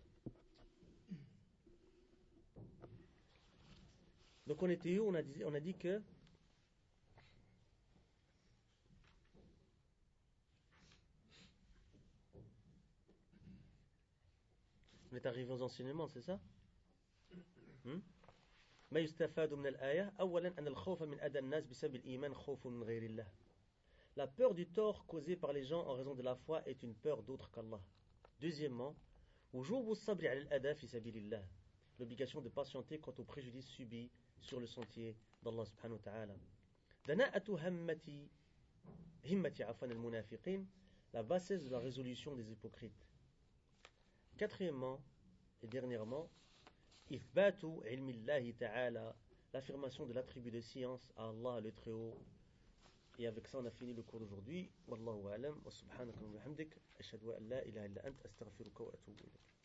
Donc on était où? On a dit que êtes arrivé aux enseignements, c'est ça? ما يستفاد من الآية أولا أن الخوف من أذى الناس بسبب الإيمان خوف من غير الله. La peur du tort causé par les gens en raison de la foi est une peur d'autre qu'Allah. Deuxièmement, وجوب الصبر على الأذى في سبيل الله. L'obligation de patienter quant au préjudice subi sur le sentier d'Allah subhanahu wa ta'ala. دناءة همة المنافقين, la bassesse de la résolution des hypocrites. Quatrièmement et dernièrement, إثبات علم الله تعالى, l'affirmation de l'attribut de science à Allah le Très-Haut. Et avec ça on a fini le cours d'aujourd'hui. Wallahu a'lam wa subhanaka wa bihamdik ashhadu an la ilaha illa anta astaghfiruka wa atubu ilayk.